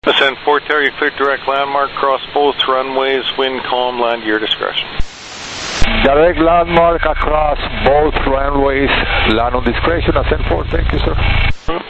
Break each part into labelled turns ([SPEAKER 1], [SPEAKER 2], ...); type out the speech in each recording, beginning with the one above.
[SPEAKER 1] Ascend 4 Tower, you cleared direct landmark, cross both runways, wind calm, land your discretion.
[SPEAKER 2] Direct landmark across both runways, land on discretion, ascend 4, thank you, sir.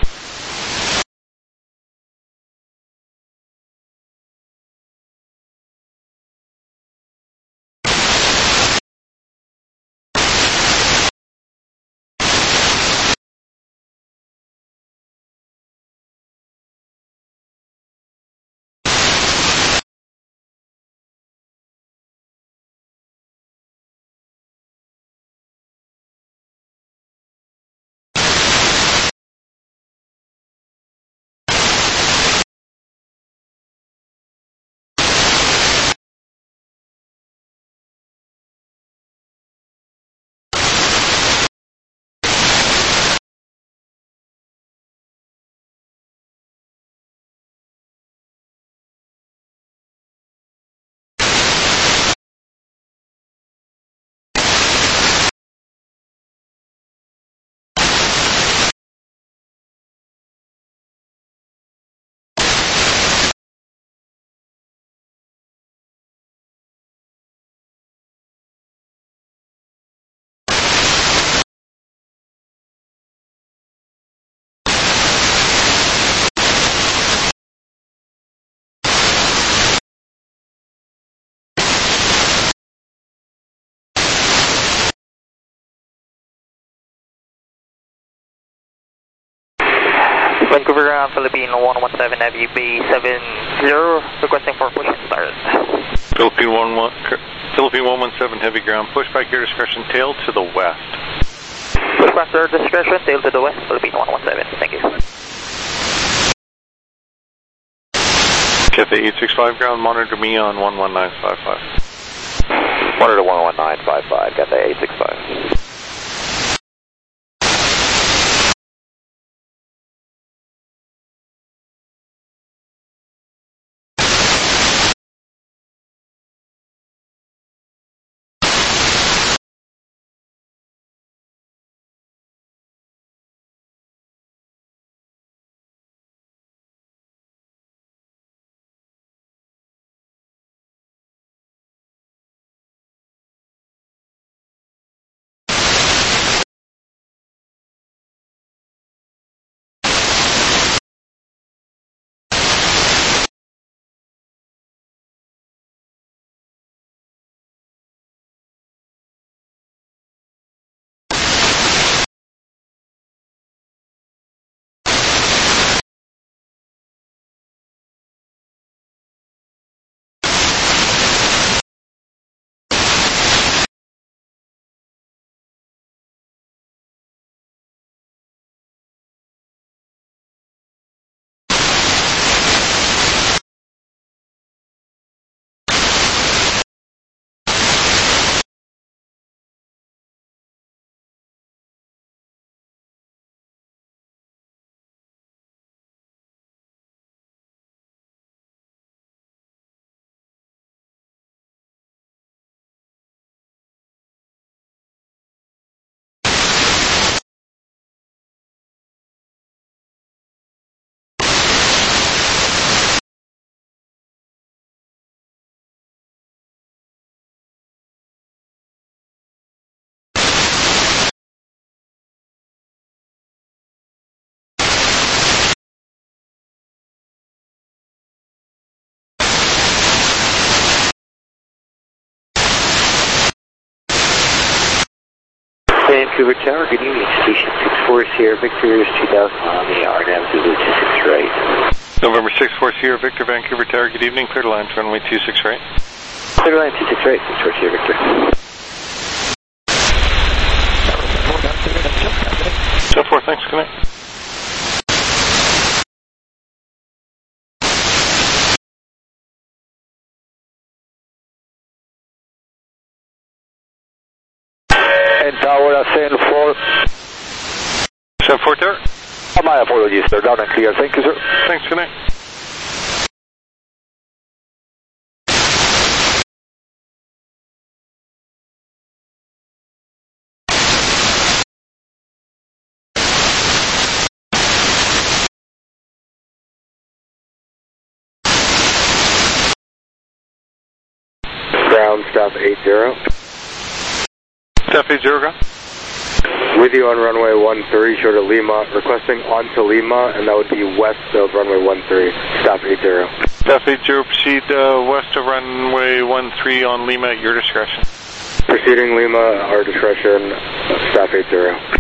[SPEAKER 3] Vancouver ground, Philippine 117, FUB 70, requesting for push and start.
[SPEAKER 1] Philippine 117, heavy ground, push back your discretion, tail to the west.
[SPEAKER 3] Push back your discretion, tail to the west, Philippine 117, thank you.
[SPEAKER 1] Cathay 865 ground, monitor me on 11955.
[SPEAKER 4] Monitor 11955, Cathay 865.
[SPEAKER 5] Vancouver Tower, good evening. Station 64 Sierra Victor is 2000 on the RNAV Zulu 26 right.
[SPEAKER 1] November 64 Sierra Victor, Vancouver Tower, good evening. Clear to line, runway 26 right.
[SPEAKER 5] Clear line 26 right, 64 Sierra Victor.
[SPEAKER 1] So forth, thanks, good night.
[SPEAKER 2] And tower ascend 4.
[SPEAKER 1] Ascend 4 Tower.
[SPEAKER 2] My apologies, sir. Down and clear. Thank you, sir.
[SPEAKER 1] Thanks, good night.
[SPEAKER 2] ground, staff 80.
[SPEAKER 1] Staff 80, ground.
[SPEAKER 2] With you on runway 13, short of Lima, requesting onto Lima, and that would be west of runway 13, staff 80.
[SPEAKER 1] Staff 80, proceed west of runway 13 on Lima at your discretion.
[SPEAKER 2] Proceeding Lima, our discretion, staff 80.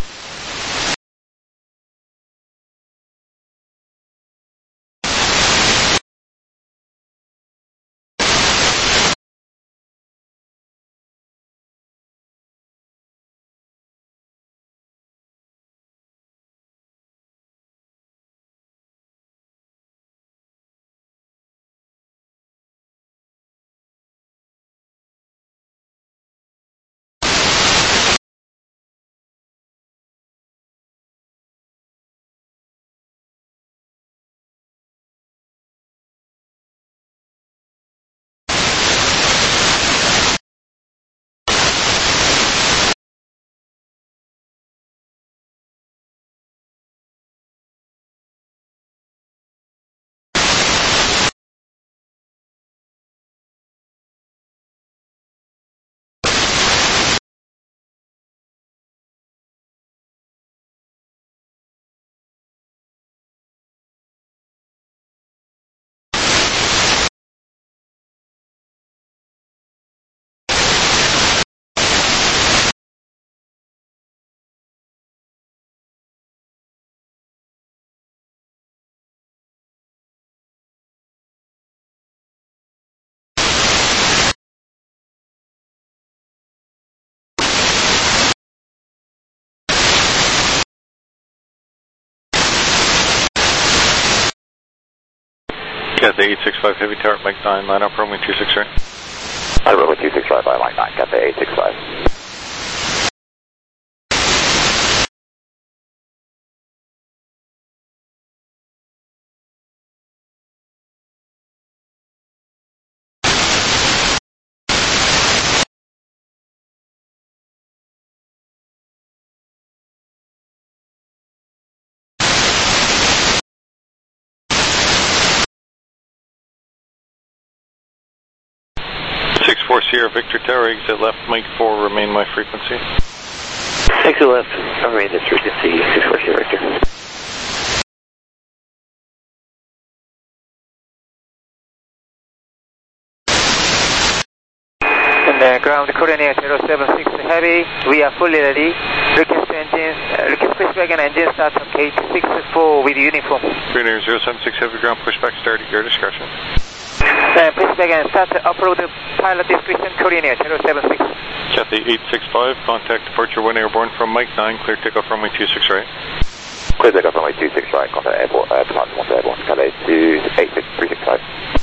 [SPEAKER 1] Cathay 865 Heavy Tower, Mike 9, line up runway 26 right.
[SPEAKER 4] Runway 265 by Mike 9, Cathay 865.
[SPEAKER 1] Sierra Victor Tower, exit left, Mike 4, remain my frequency.
[SPEAKER 5] Exit left, remain this frequency, 64 Sierra Victor.
[SPEAKER 3] And ground Korean Air 076 Heavy, we are fully ready. Request pushback and engine start from gate 64 with uniform.
[SPEAKER 1] Korean Air 076 Heavy, ground pushback start at your discretion.
[SPEAKER 3] Pushback and start off-road pilot discretion, Korean Air 076.
[SPEAKER 1] Cathay 865, contact departure 1 airborne from Mike 9, clear takeoff runway 26 right.
[SPEAKER 4] Clear takeoff runway 26 right, contact airport, departure 1 airborne, Cathay 365.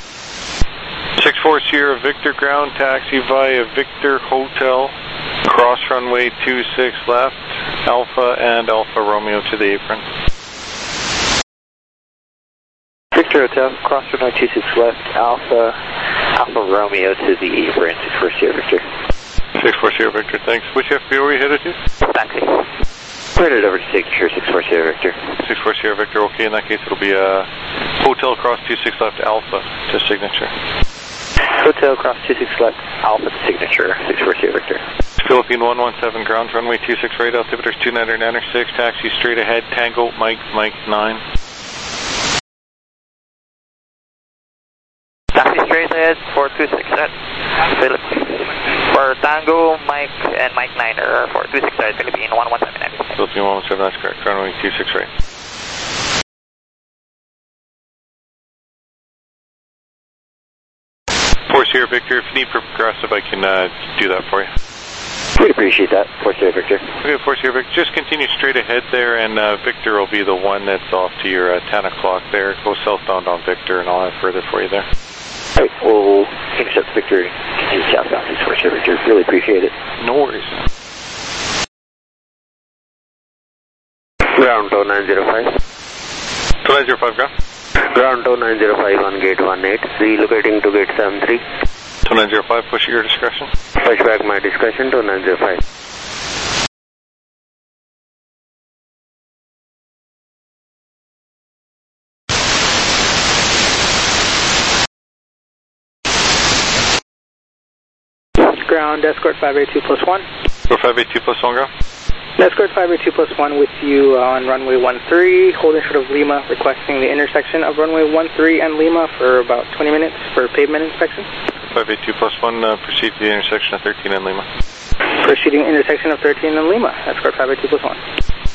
[SPEAKER 1] 64 Sierra Victor, ground taxi via Victor Hotel, cross runway 26 left, Alpha and Alpha Romeo to the apron.
[SPEAKER 5] Victor Hotel, cross runway 26 left, Alpha Romeo to the apron, 64 Sierra Victor.
[SPEAKER 1] 64 Sierra Victor, thanks. Which FBO are you headed to?
[SPEAKER 5] Taxi. Headed over to signature, 64 Sierra Victor.
[SPEAKER 1] 64 Sierra Victor, okay, in that case it'll be Hotel cross 26 left, Alpha to signature.
[SPEAKER 5] Hotel cross 26 left, Alpha to signature, 64 Sierra Victor.
[SPEAKER 1] Philippine 117, ground runway 26 right, altimeter 2996, taxi straight ahead, Tango, Mike 9.
[SPEAKER 3] Taxi straight ahead, 426 right. For Tango, Mike, and Mike 9 are 426 right, Philippine 117 Heavy.
[SPEAKER 1] Philippine 117, that's correct, runway 26 right. Sierra Victor, if you need progressive, I can do that for you.
[SPEAKER 5] We'd appreciate that, 4 Sierra Victor.
[SPEAKER 1] Okay, 4 Sierra Victor, just continue straight ahead there, and Victor will be the one that's off to your 10 o'clock there. Go southbound on Victor, and I'll have further for you there.
[SPEAKER 5] All right, we'll intercept Victor and continue southbound, 4 Sierra Victor. Really appreciate it.
[SPEAKER 1] No worries.
[SPEAKER 5] Ground 2905.
[SPEAKER 1] 2905, ground.
[SPEAKER 5] Ground 2905 on gate 18, relocating to gate 73.
[SPEAKER 1] 2905, push at your discretion.
[SPEAKER 5] Push back my discretion, 2905.
[SPEAKER 3] ground, escort 582 plus 1.
[SPEAKER 1] Go 582 plus 1, ground.
[SPEAKER 3] Escort 582 plus 1 with you on runway 13, holding short of Lima, requesting the intersection of runway 13 and Lima for about 20 minutes for pavement inspection.
[SPEAKER 1] 582 plus 1, proceed to the intersection of 13 and Lima.
[SPEAKER 3] Proceeding intersection of 13 and Lima, escort 582 plus 1.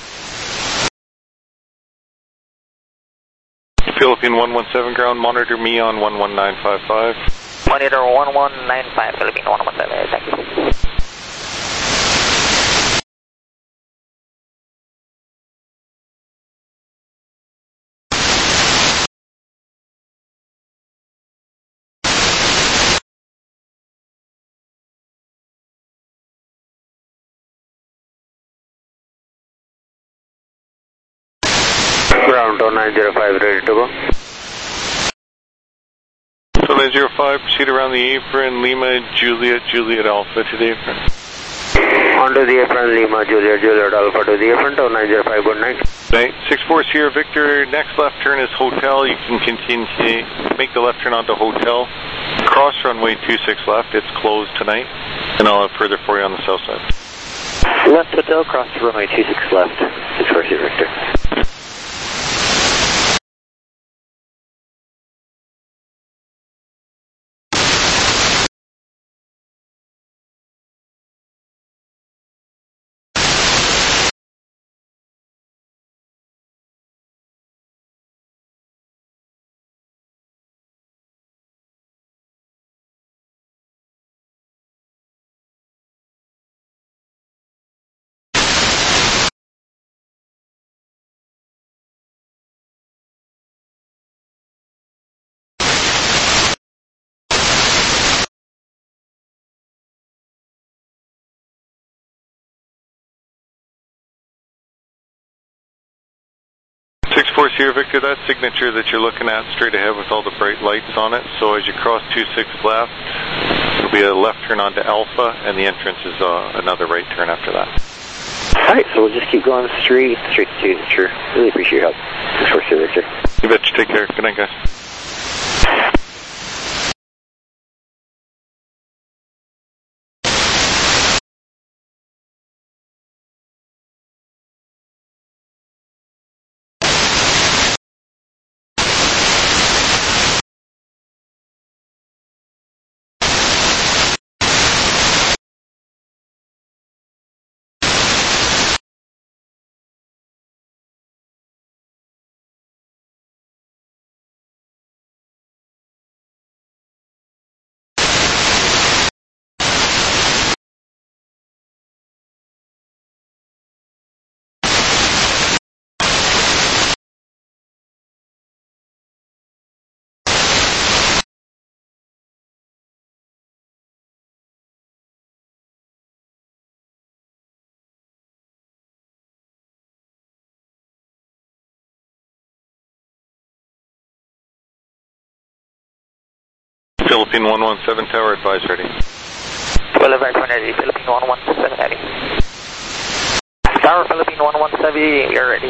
[SPEAKER 1] Philippine 117 ground, monitor me on 11955.
[SPEAKER 3] Monitor 1195, Philippine 117, thank you.
[SPEAKER 5] Ground 905, ready to go.
[SPEAKER 1] So 905, proceed around the apron, Lima, Juliet, Juliet Alpha to the apron.
[SPEAKER 5] Onto the apron, Lima, Juliet, Juliet Alpha to the apron, 905, good night.
[SPEAKER 1] Night. 64 Sierra Victor, next left turn is hotel, you can continue, make the left turn onto hotel. Cross runway 26 left, it's closed tonight, and I'll have further for you on the south side.
[SPEAKER 5] Left hotel, cross runway 26 left, 64 Sierra Victor.
[SPEAKER 1] Sierra Victor, that signature that you're looking at straight ahead with all the bright lights on it, so as you cross 26 left, there'll be a left turn onto Alpha, and the entrance is another right turn after that.
[SPEAKER 5] Alright, so we'll just keep going straight to signature. Really appreciate your help. For Sierra Victor.
[SPEAKER 1] You betcha, take care. Good night, guys. Philippine 117 tower, advise ready.
[SPEAKER 3] 12 advise ready, Philippine 117 heavy. Tower Philippine 117, we are ready.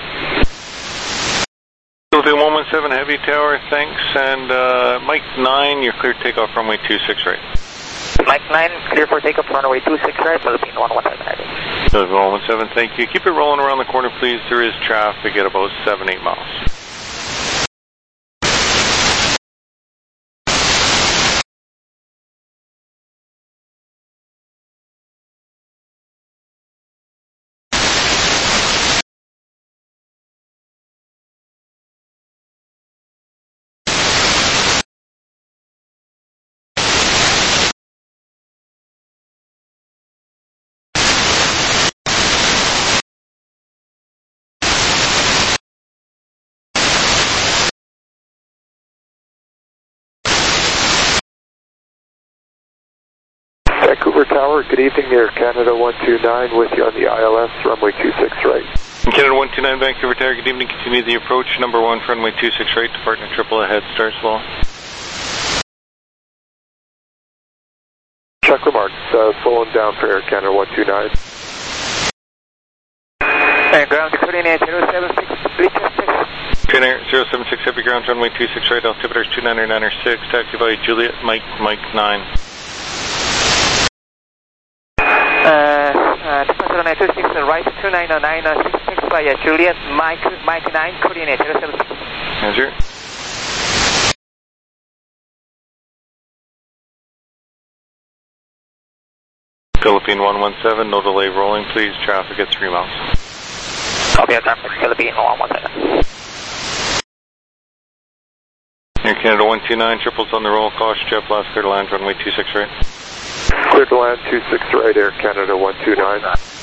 [SPEAKER 1] Philippine 117 heavy tower, thanks, and Mike 9, you're clear to take off runway 26 right.
[SPEAKER 3] Mike 9, clear for takeoff runway 26 right, Philippine 117 heavy.
[SPEAKER 1] Philippine 117, thank you. Keep it rolling around the corner, please. There is traffic at about 7-8 miles.
[SPEAKER 2] Vancouver Tower, good evening, Air Canada 129 with you on the ILS, runway 26 right.
[SPEAKER 1] Canada 129, Vancouver Tower, good evening, continue the approach, number 1 for runway 26 right, departing triple ahead, start slow.
[SPEAKER 2] Check remarks, slowing down for Air Canada 129.
[SPEAKER 3] And ground decoding at 076, please check.
[SPEAKER 1] Air 076, heavy ground, runway 26 right, altimeter 29906, taxi by Juliet, Mike 9.
[SPEAKER 5] 26 right, 2909, 66 via Juliet, Mike 9, coordinate 076.
[SPEAKER 1] Roger. Philippine 117, no delay rolling, please. Traffic at 3 miles.
[SPEAKER 5] Copy, traffic, Philippine 117.
[SPEAKER 1] Air Canada 129, triples on the roll, caution, jet blast, clear to land, runway 26 right.
[SPEAKER 6] Clear to land 26 right, Air Canada 129.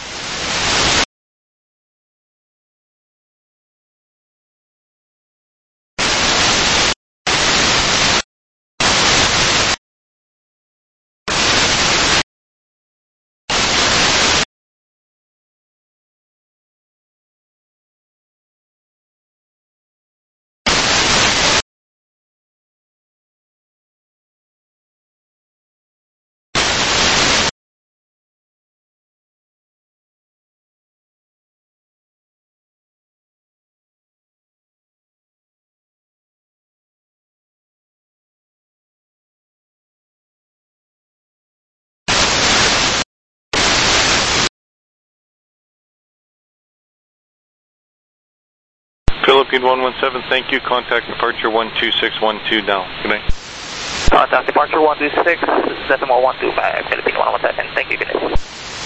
[SPEAKER 1] Philippine 117, thank you. Contact departure 12612 now. Good night.
[SPEAKER 5] Contact departure 126, decimal 125, Philippine 117. Thank you, good night.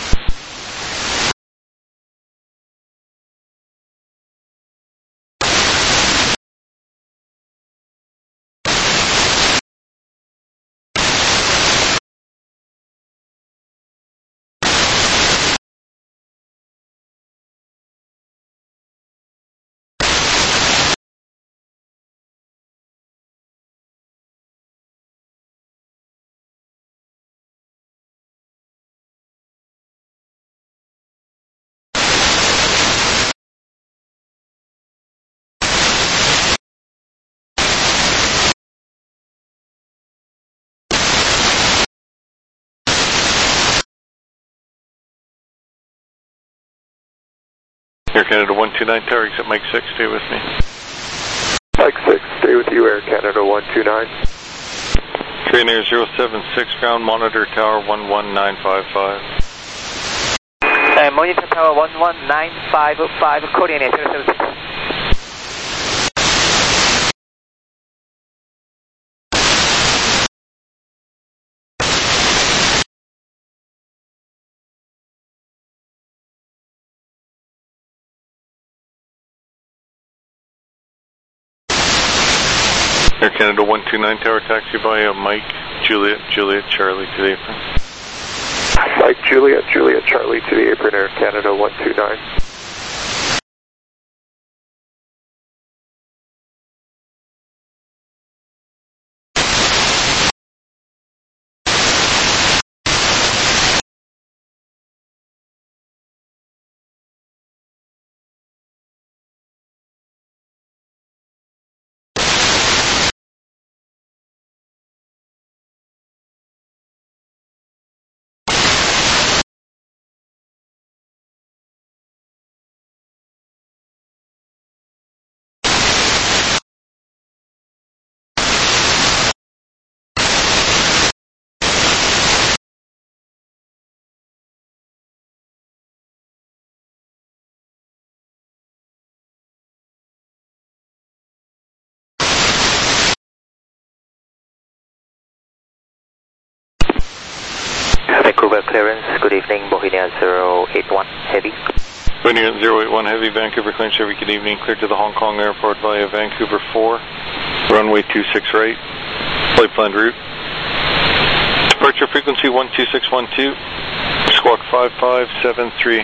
[SPEAKER 1] Air Canada 129, tower exit Mike 6, stay with me.
[SPEAKER 6] Mike 6, stay with you, Air Canada 129.
[SPEAKER 1] Train Air 076, ground monitor tower 11955.
[SPEAKER 5] And monitor tower 11955, coordinate 076.
[SPEAKER 1] Air Canada 129, tower taxi by Mike, Juliet, Charlie to the apron.
[SPEAKER 6] Mike, Juliet, Charlie to the apron, Air Canada 129.
[SPEAKER 5] Vancouver clearance, good evening, Bohemia 081 Heavy.
[SPEAKER 1] Bohemia 081 Heavy, Vancouver clearance, Heavy, good evening. Clear to the Hong Kong airport via Vancouver 4, runway 26 right, flight plan route. Departure frequency 12612, squawk 5573.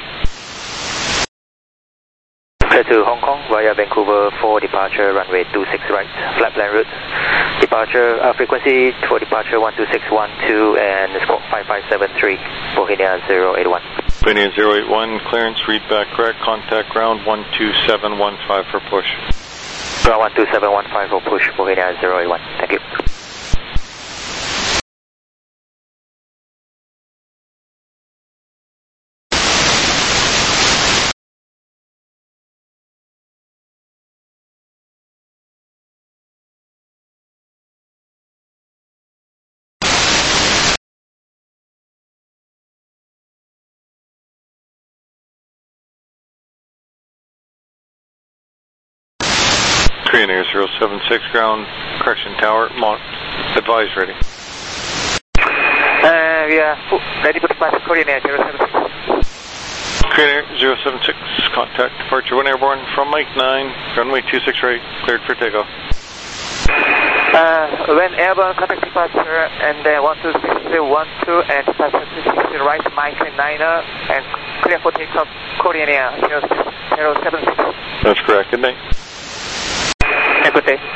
[SPEAKER 5] Clear to Hong Kong via Vancouver 4, departure runway 26 right, flight plan route. Departure frequency for departure 12612 and squawk 5573, Bohemia 081.
[SPEAKER 1] Bohemia 081, clearance, read back correct, contact ground 12715 for push.
[SPEAKER 5] Ground 12715 for push, Bohemia 081. Thank you.
[SPEAKER 1] Korean Air 076 ground, correction tower, Mont, advise ready.
[SPEAKER 5] We are ready to depart Korean Air 076.
[SPEAKER 1] Korean Air 076, contact departure 1 airborne from Mike 9, runway 26 right, cleared for takeoff.
[SPEAKER 5] When airborne, contact departure, and then 12612 and departure 26 right, Mike 9er, and clear for takeoff, Korean Air 076.
[SPEAKER 1] That's correct, good night.
[SPEAKER 5] Have a good day.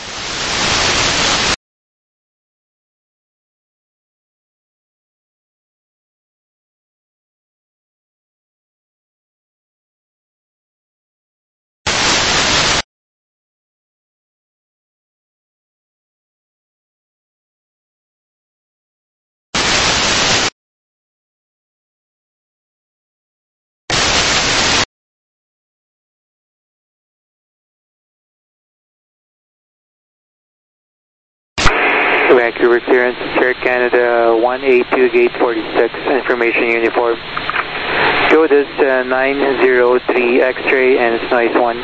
[SPEAKER 3] Vancouver clearance, Air Canada 182 gate 46, information uniform. Go this 903 X-ray and it's noise 1.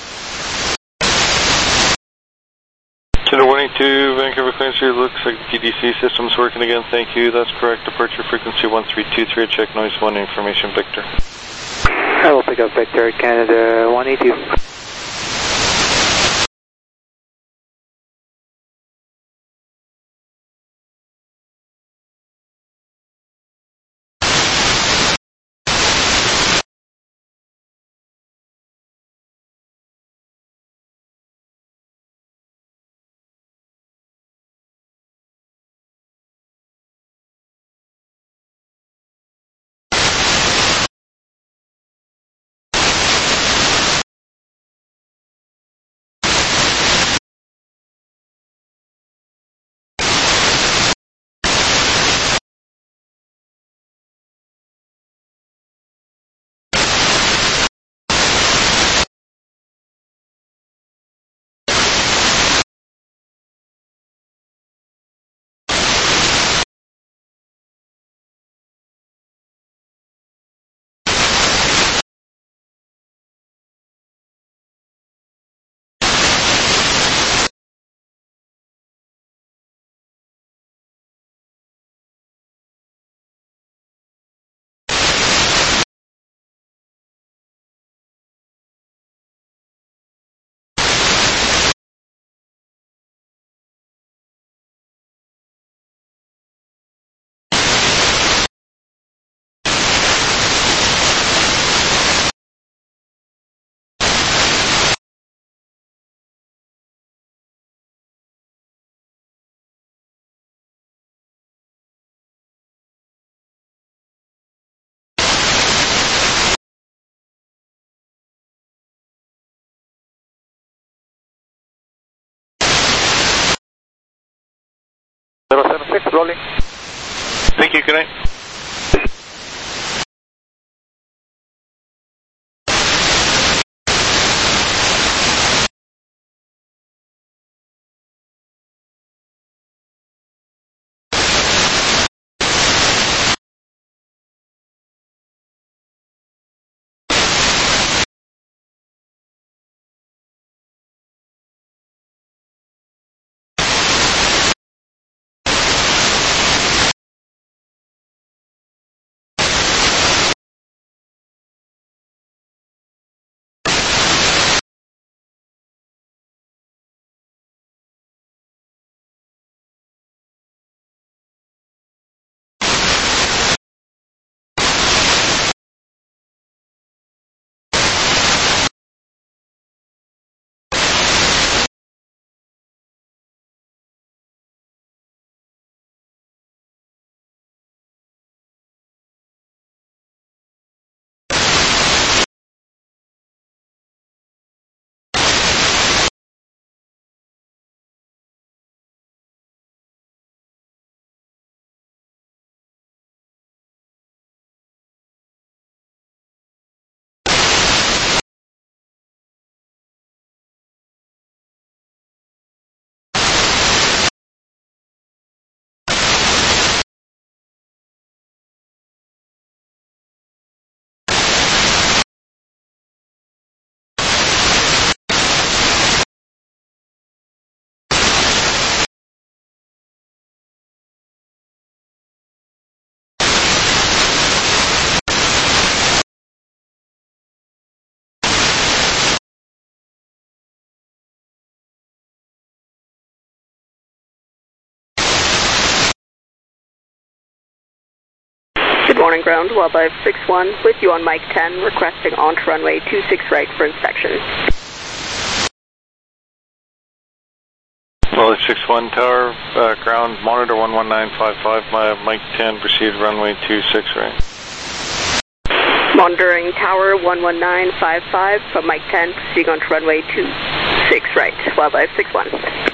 [SPEAKER 1] Center 182, Vancouver clearance here, looks like DDC system's working again, thank you, that's correct, departure frequency 1323, check noise 1, information Victor.
[SPEAKER 3] I will pick up Victor, Canada 182.
[SPEAKER 6] Rolling.
[SPEAKER 1] Thank you, good night.
[SPEAKER 7] Morning ground, Wildlife 61 with you on Mike 10, requesting onto runway 26 right for inspection.
[SPEAKER 1] Wildlife 61 tower, ground, monitor 11955, Mike 10, proceed runway 26 right.
[SPEAKER 7] Monitoring tower 11955 from Mike 10, proceeding onto runway 26 right, Wildlife 61.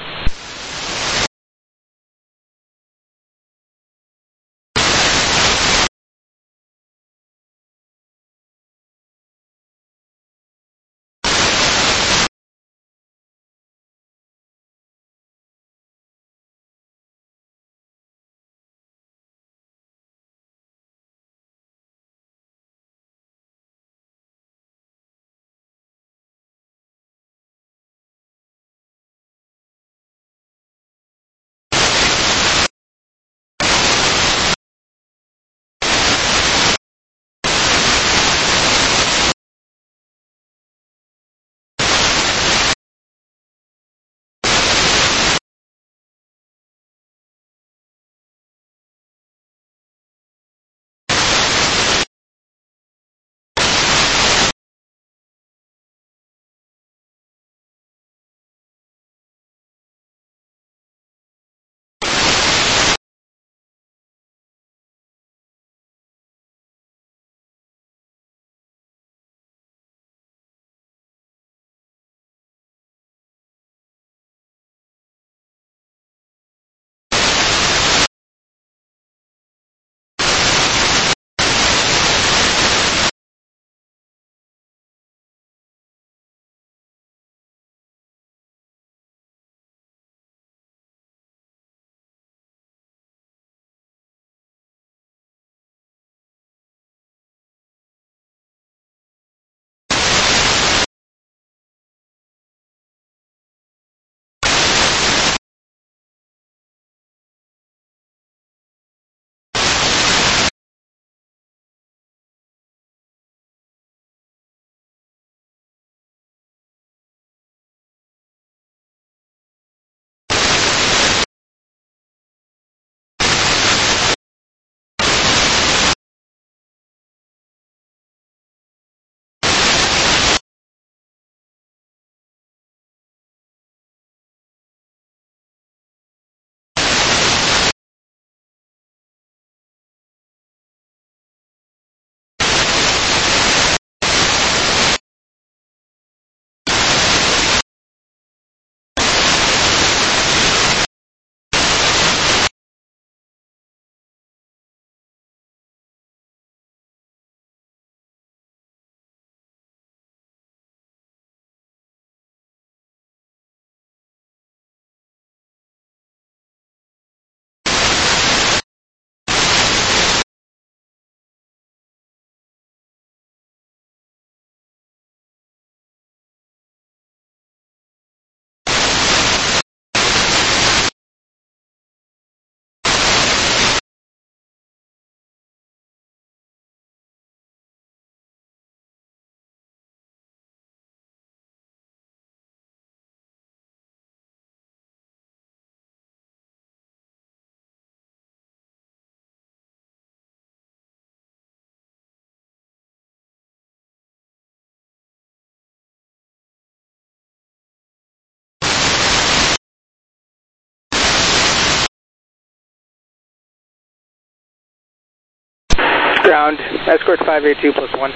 [SPEAKER 3] Ground, escort 582 plus 1.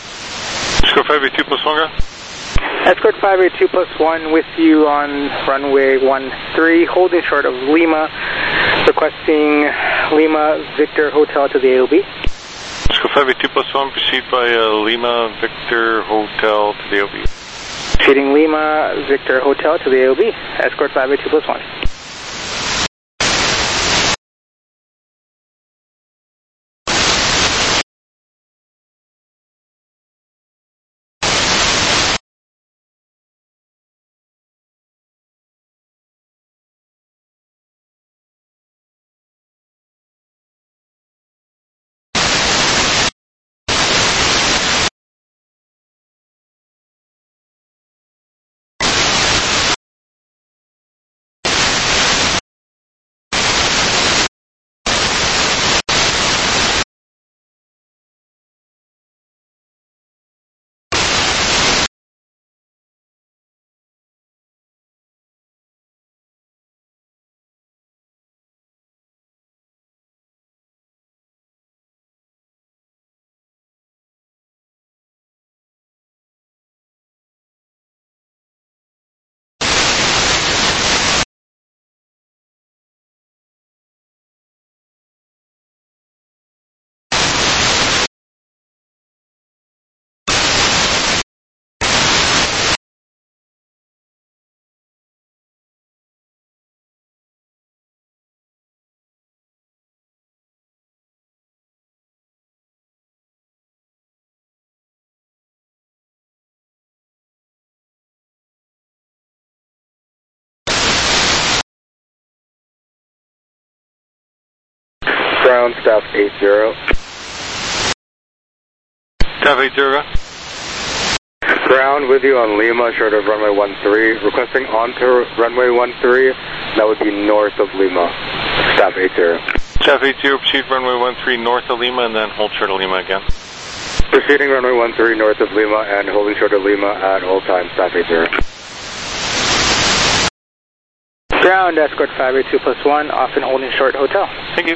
[SPEAKER 1] Escort 582 plus 1, ground.
[SPEAKER 3] Escort 582 plus 1 with you on runway 13, holding short of Lima, requesting Lima Victor Hotel to the AOB.
[SPEAKER 1] Escort 582 plus 1, proceed by Lima Victor Hotel to the AOB.
[SPEAKER 3] Proceeding Lima Victor Hotel to the AOB, escort 582 plus 1.
[SPEAKER 6] Ground, staff 80.
[SPEAKER 1] Staff 80, go.
[SPEAKER 6] Ground with you on Lima, short of runway 13. Requesting onto runway 13. That would be north of Lima. Staff 80.
[SPEAKER 1] Staff 80, proceed runway 13 north of Lima and then hold short of Lima again.
[SPEAKER 6] Proceeding runway 13 north of Lima and holding short of Lima at all times, staff 80.
[SPEAKER 3] Ground, escort 582+1, off and holding short hotel.
[SPEAKER 1] Thank you.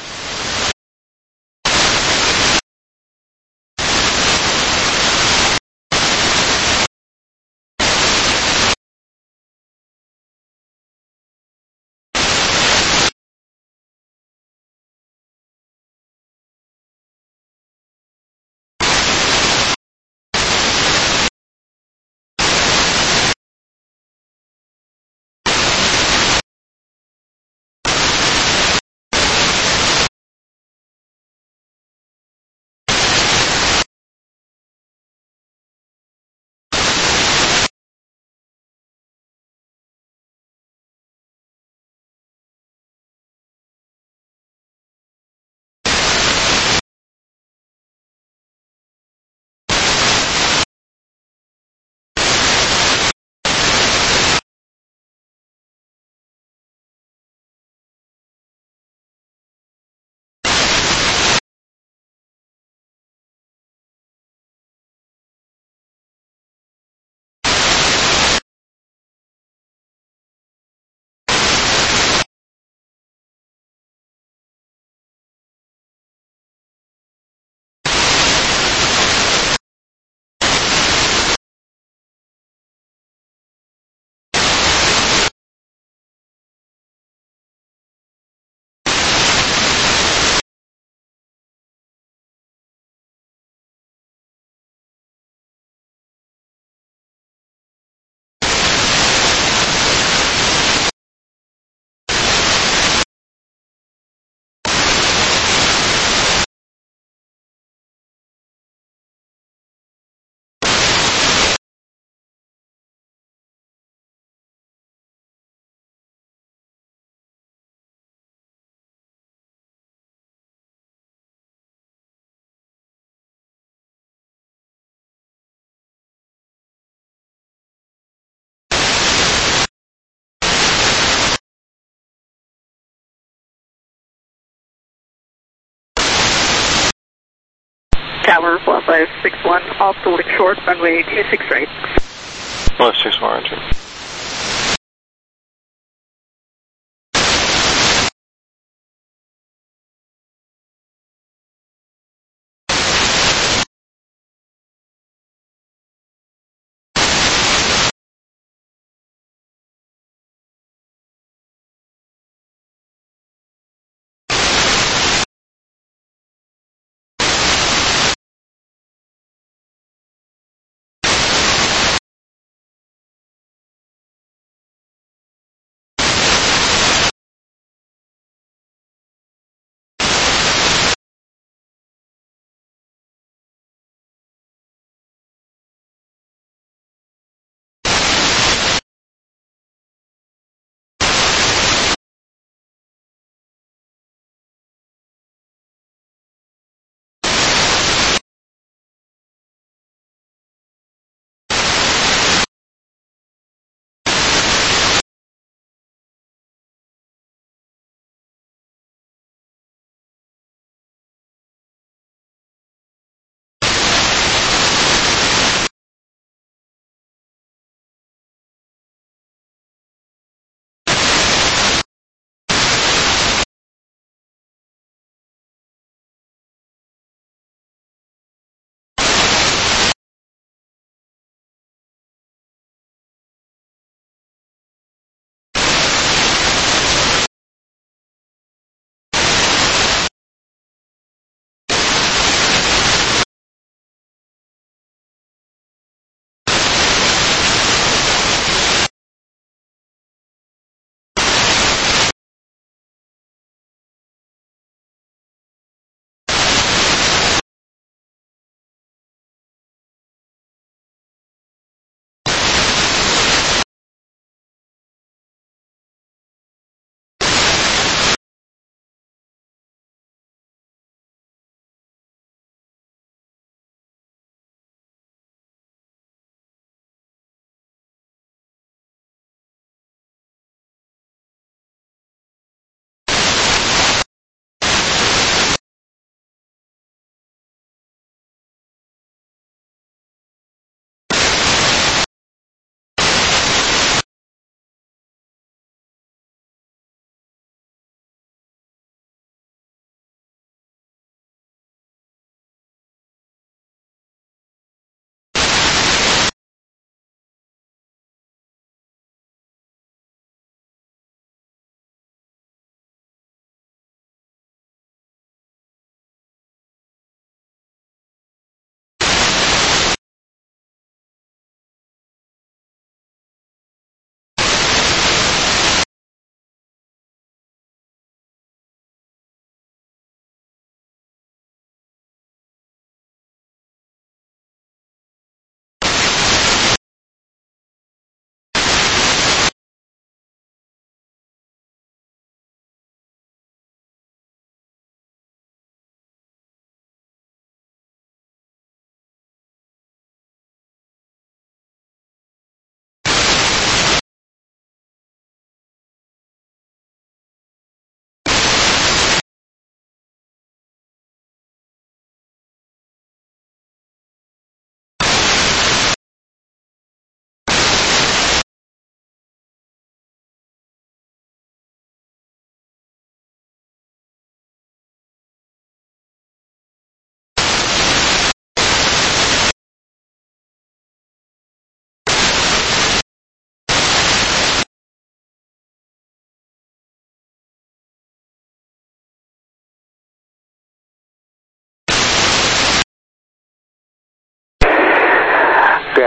[SPEAKER 7] Tower, left 61, off holding short, runway 26 right.
[SPEAKER 1] Left 61, roger.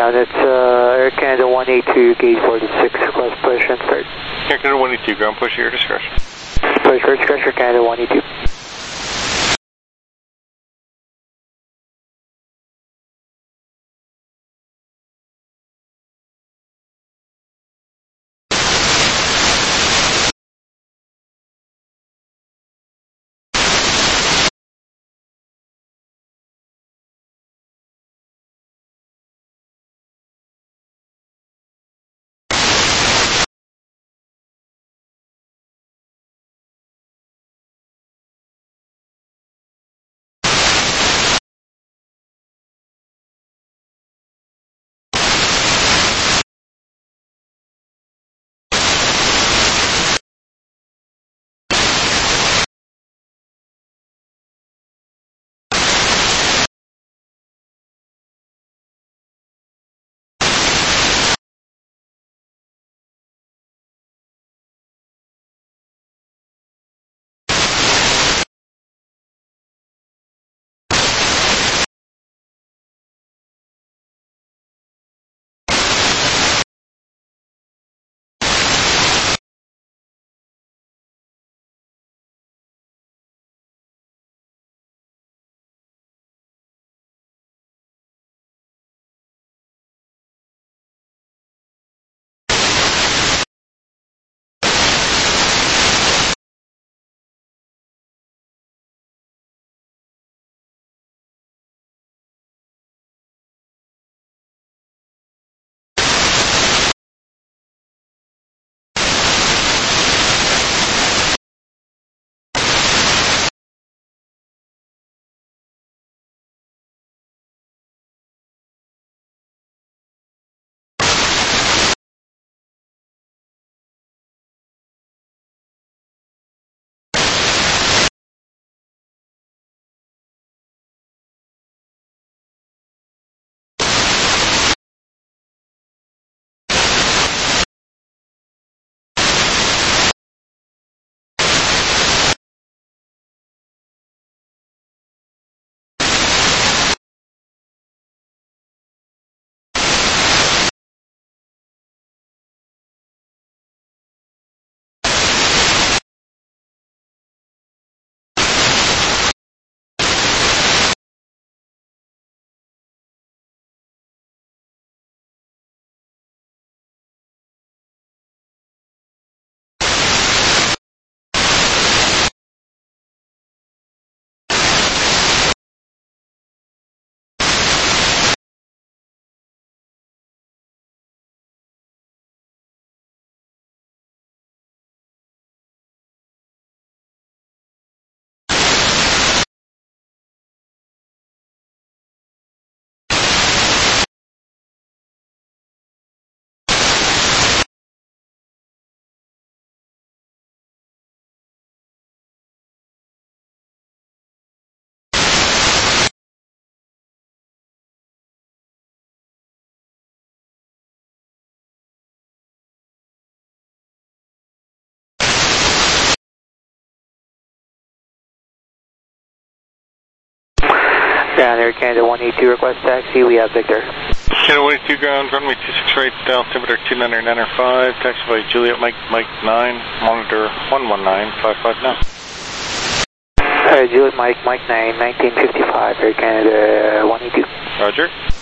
[SPEAKER 3] Ground, it's Air Canada 182, gate 46, request push and start.
[SPEAKER 1] Air Canada 182, ground push at your discretion.
[SPEAKER 3] Push for discretion, Air Canada 182. Ground, Air Canada 182, request taxi, we have Victor.
[SPEAKER 1] Canada 182, ground, runway 26 right, altimeter 2995, taxi by Juliet Mike 9, monitor 11955 now.
[SPEAKER 3] Juliet Mike 9, 1955, Air Canada 182.
[SPEAKER 1] Roger.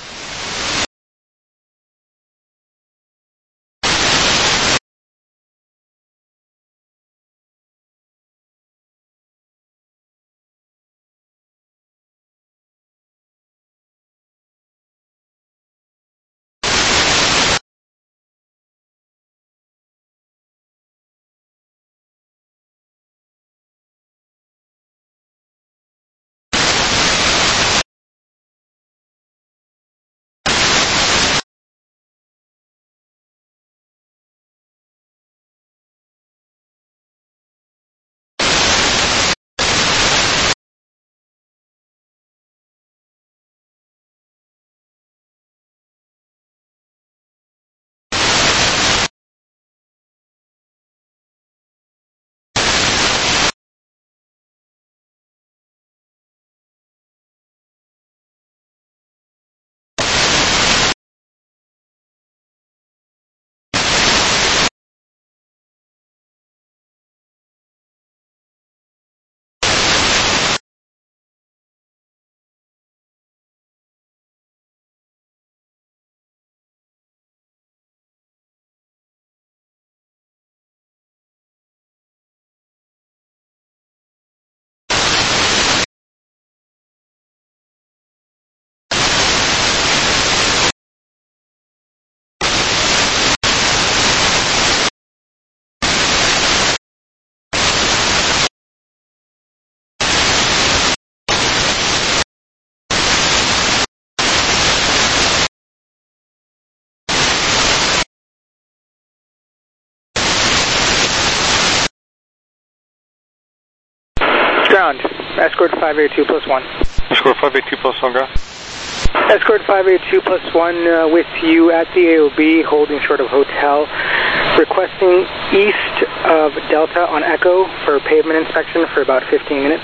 [SPEAKER 8] Ground, Escort 582 plus 1.
[SPEAKER 1] Escort 582 plus 1, ground.
[SPEAKER 8] Escort 582 plus 1 with you at the AOB, holding short of hotel, requesting east of Delta on Echo for pavement inspection for about 15 minutes.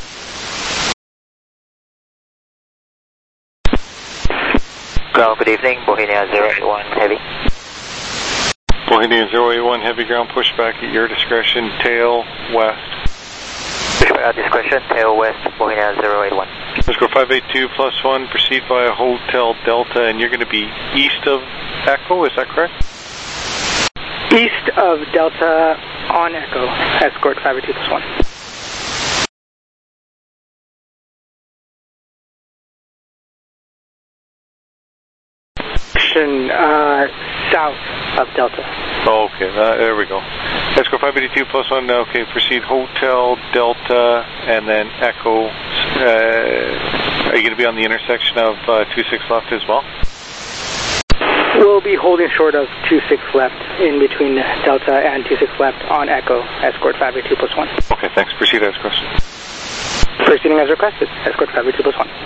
[SPEAKER 5] Ground, good evening, Bohemia 081 Heavy.
[SPEAKER 1] Bohemia 081 Heavy, ground pushback at your discretion, tail west.
[SPEAKER 5] Pushback at discretion, tail west, Bohemia 081.
[SPEAKER 1] Escort 582 plus 1, proceed via Hotel Delta, and you're going to be east of Echo, is that correct?
[SPEAKER 8] East of Delta on Echo, Escort 582 plus 1. South of Delta.
[SPEAKER 1] Oh, okay, there we go. Escort 582 plus 1, okay, proceed Hotel Delta, and then Echo. Are you going to be on the intersection of 26 left as well?
[SPEAKER 8] We'll be holding short of 26 left in between Delta and 26 left on Echo, Escort 582 plus 1.
[SPEAKER 1] Okay, thanks. Proceed as requested.
[SPEAKER 8] Proceeding as requested, Escort 582 plus 1.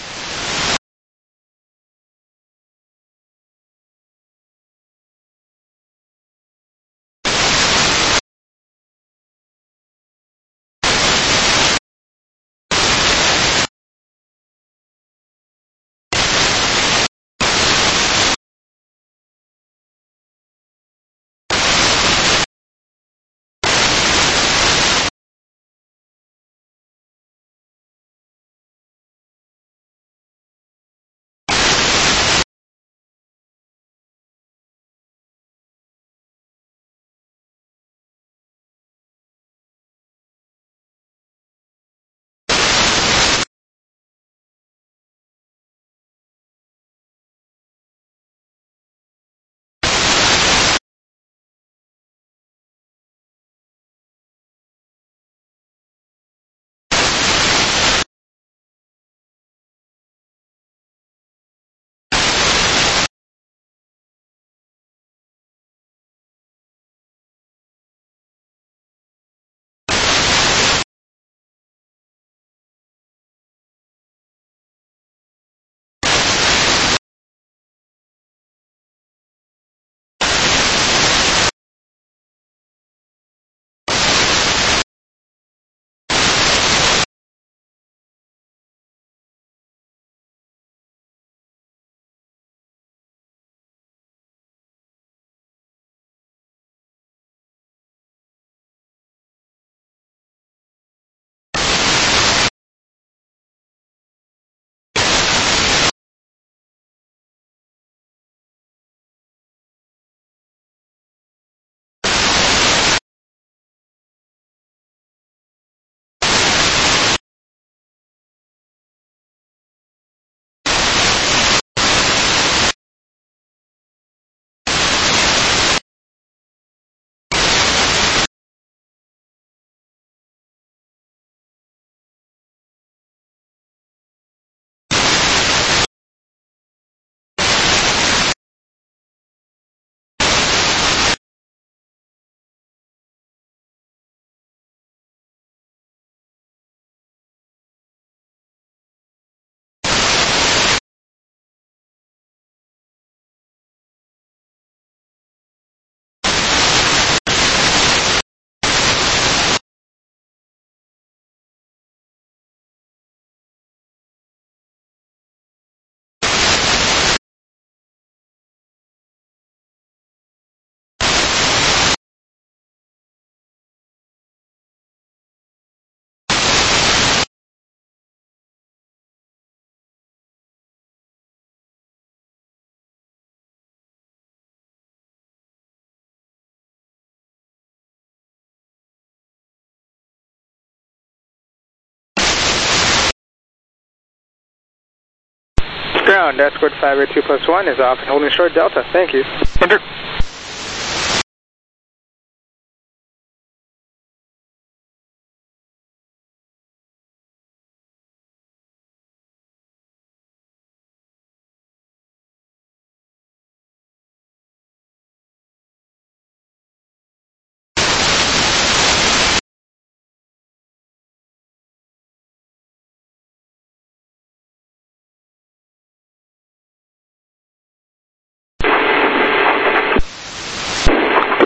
[SPEAKER 8] Ground, Escort 582 plus 1 is off and holding short Delta. Thank you.
[SPEAKER 1] Under.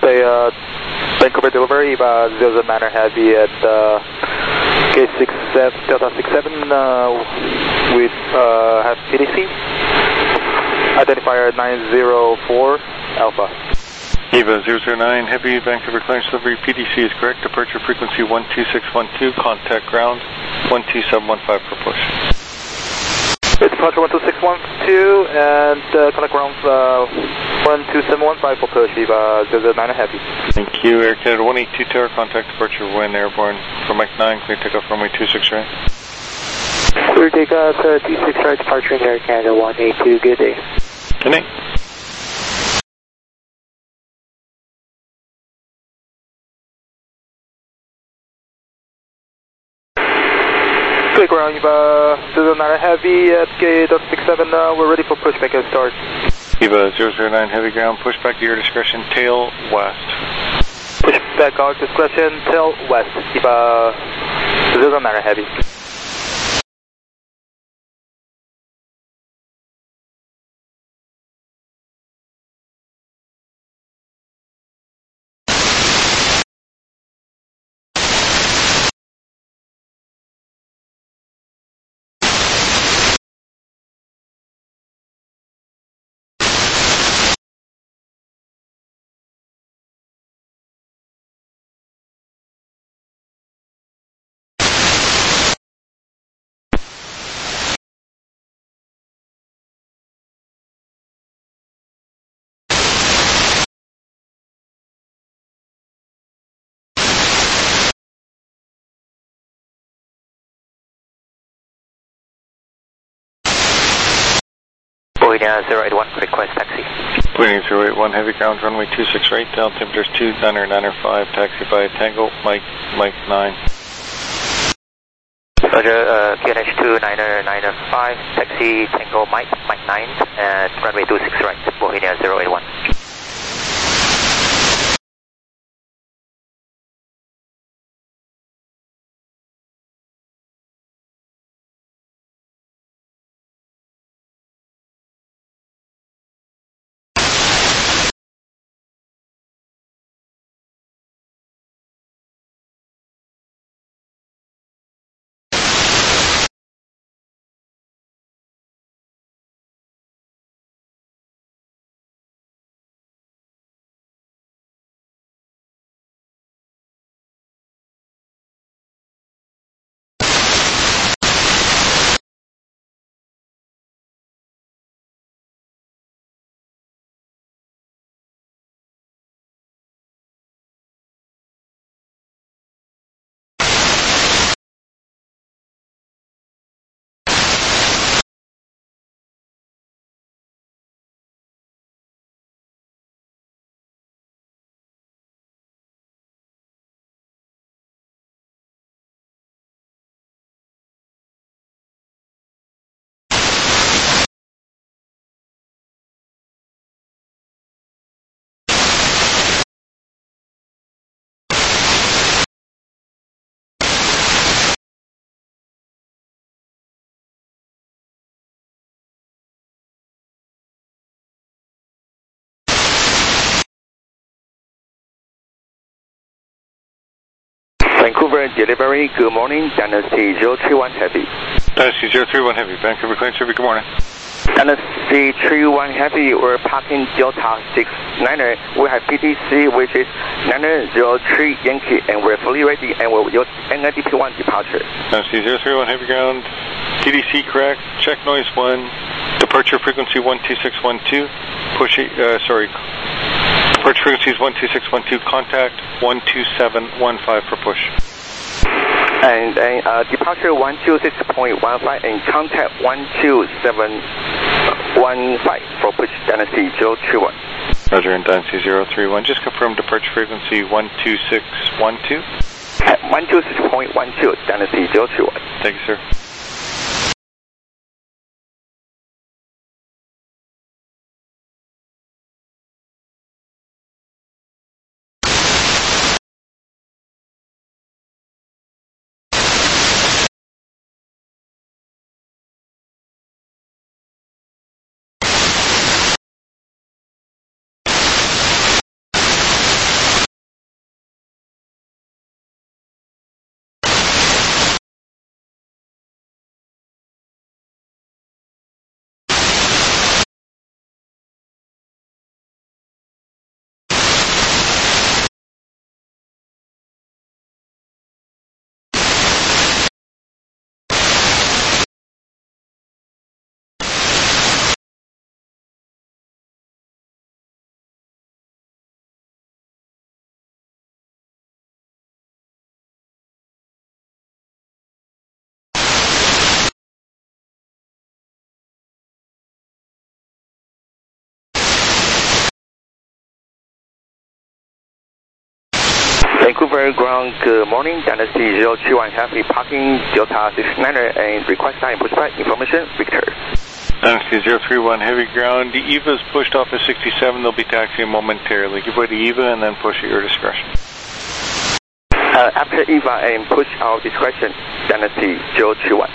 [SPEAKER 9] Bay, Vancouver delivery, 009er Heavy at gate 67, Delta 67 with have PDC. Identifier 904 Alpha.
[SPEAKER 1] Eva 009 Heavy, Vancouver clearance delivery, PDC is correct. Departure frequency 12612, contact ground 12715 for push.
[SPEAKER 9] It's departure 12612 and contact ground 12715 for push, Eva 009 Heavy.
[SPEAKER 1] Thank you. Air Canada 182 Tower, contact departure when airborne for Mike 9, clear takeoff runway 26 right.
[SPEAKER 3] Clear takeoff 26 right, departure in Air Canada 182, good day.
[SPEAKER 1] Good night.
[SPEAKER 9] Clear ground, Eva 009 Heavy at gate 67, we're ready for pushback and start.
[SPEAKER 1] Eva 009 Heavy ground, pushback at your discretion, tail west.
[SPEAKER 9] Pushback our discretion, tail west, Eva 009 Heavy.
[SPEAKER 5] Boeing 081, request taxi.
[SPEAKER 1] Boeing 081 Heavy ground, runway 26 right, down temperatures 2995, taxi by Tango, Mike 9.
[SPEAKER 5] Roger, QNH 2995, taxi Tango Mike 9, and runway 26 right, Boeing 081.
[SPEAKER 10] Vancouver delivery, good morning, Dynasty 031 Heavy.
[SPEAKER 1] Dynasty 031 Heavy, Vancouver clearance Heavy, good morning.
[SPEAKER 10] Dynasty 31 Heavy, we're parking Delta 69er. We have PTC, which is 903 Yankee, and we're fully ready, and we'll use NIDP1 departure.
[SPEAKER 1] Dynasty 031 Heavy ground, PDC correct, check noise 1, departure frequency 12612, departure frequency is 12612, contact 12715 for push.
[SPEAKER 10] And then departure 126.15 and contact 12715 for push Dynasty 031.
[SPEAKER 1] Roger, and Dynasty 031, just confirm departure frequency 12612.
[SPEAKER 10] At 126.12, Dynasty 031.
[SPEAKER 1] Thank you, sir.
[SPEAKER 10] Vancouver ground, good morning. Dynasty 031 Heavy, parking Delta 69er and request time pushback information, Victor.
[SPEAKER 1] Dynasty 031 Heavy ground. The EVA is pushed off at 67. They'll be taxiing momentarily. Give way to EVA and then push at your discretion.
[SPEAKER 10] After EVA and push our discretion, Dynasty 031.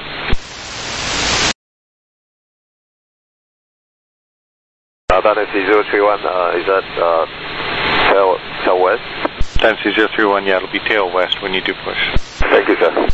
[SPEAKER 4] Dynasty 031, is that tail west?
[SPEAKER 1] Dynasty 031, yeah, it'll be tail west when you do push.
[SPEAKER 4] Thank you, sir.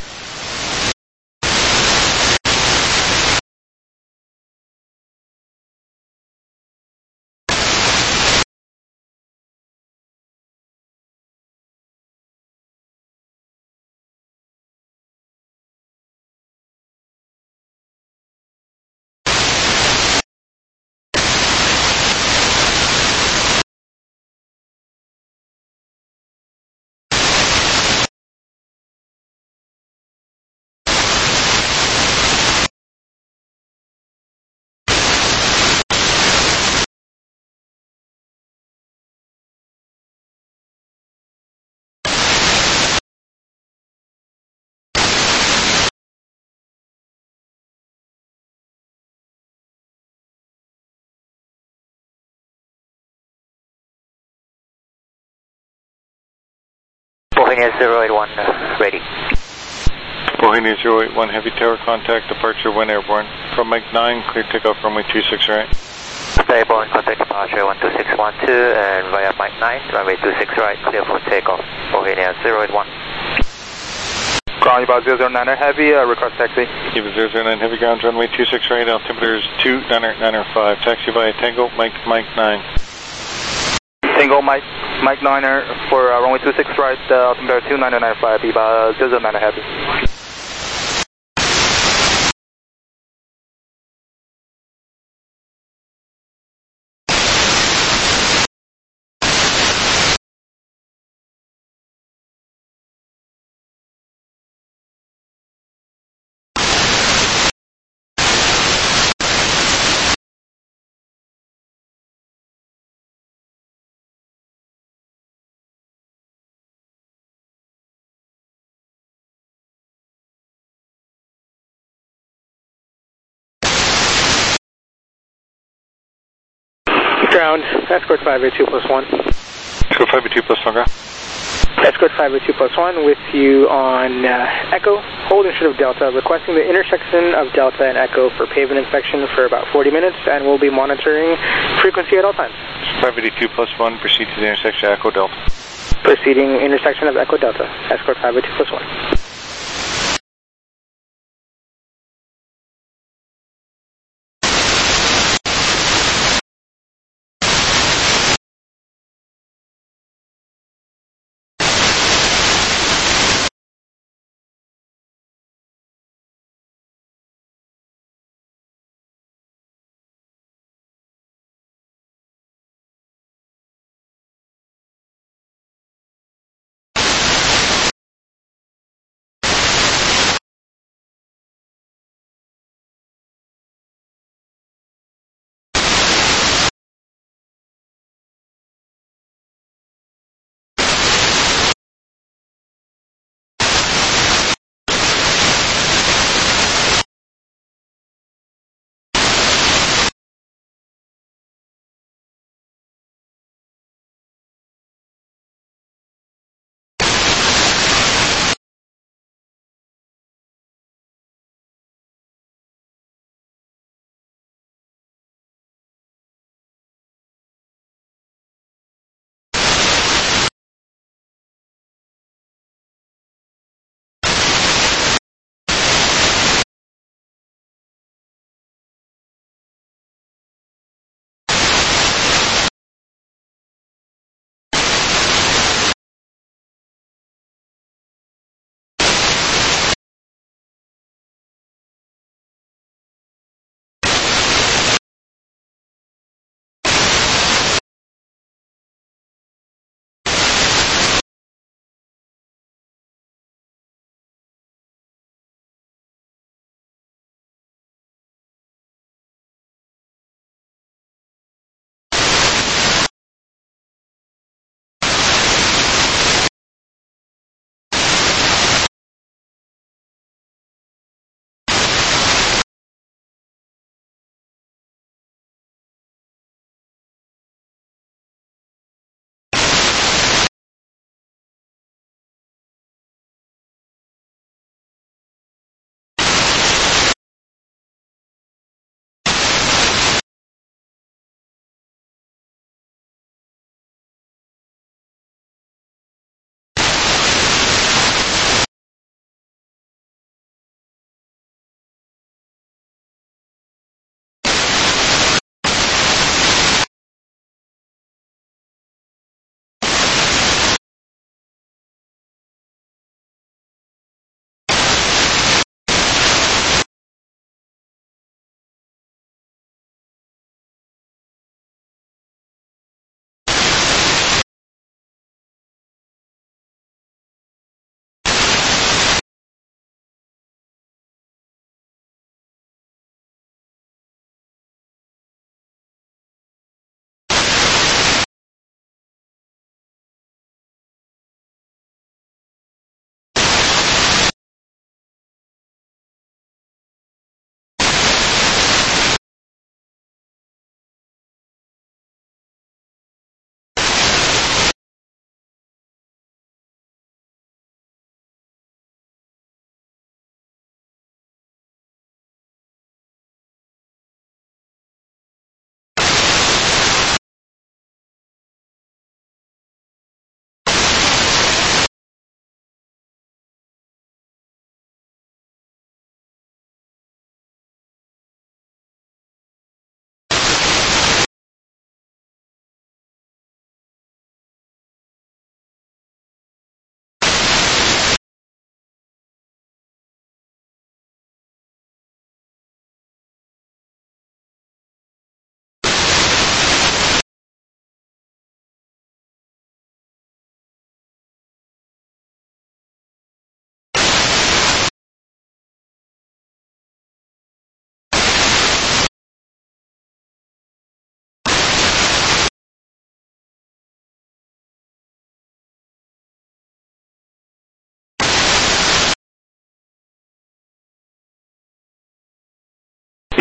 [SPEAKER 5] Bohemia 081, ready.
[SPEAKER 1] Bohemia 081 Heavy tower contact, departure when airborne. From Mike 9, clear takeoff runway 26 right.
[SPEAKER 5] Airborne, contact departure 12612 and via Mike 9, runway 26 right, clear for takeoff. Bohemia 081.
[SPEAKER 9] Ground about 009er Heavy, request taxi.
[SPEAKER 1] EVA 009 Heavy ground, runway 26 right, altimeter is 2995. Taxi via Tango, Mike 9.
[SPEAKER 9] Tango Mike 9er for runway 26 right, altimeter 2995, EVA 009er Heavy.
[SPEAKER 8] Ground, escort 582 plus 1.
[SPEAKER 1] Escort 582 plus 1, ground.
[SPEAKER 8] Escort 582 plus 1 with you on Echo, holding short of Delta, requesting the intersection of Delta and Echo for pavement inspection for about 40 minutes, and we'll be monitoring frequency at all times.
[SPEAKER 1] 582 plus 1, proceed to the intersection Echo Delta.
[SPEAKER 8] Proceeding intersection of Echo Delta, escort 582 plus 1.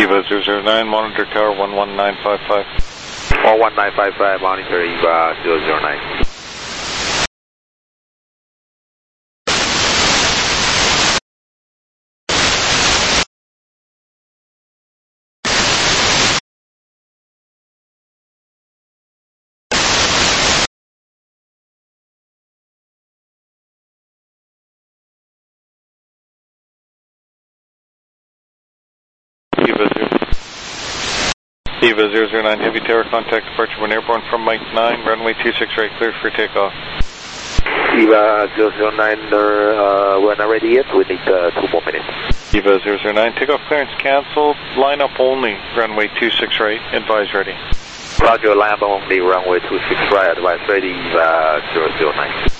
[SPEAKER 1] EVA 009, monitor tower 11955.
[SPEAKER 4] 11955, monitor EVA 009.
[SPEAKER 1] EVA 009, heavy tower contact departure when airborne from Mike 9, runway 26 right, cleared for takeoff.
[SPEAKER 4] EVA 009, we're not ready yet, we need 2 more minutes.
[SPEAKER 1] EVA 009, takeoff clearance canceled, line up only, runway 26 right, advise ready.
[SPEAKER 4] Roger, line up only, runway 26 right, advise ready, EVA 009.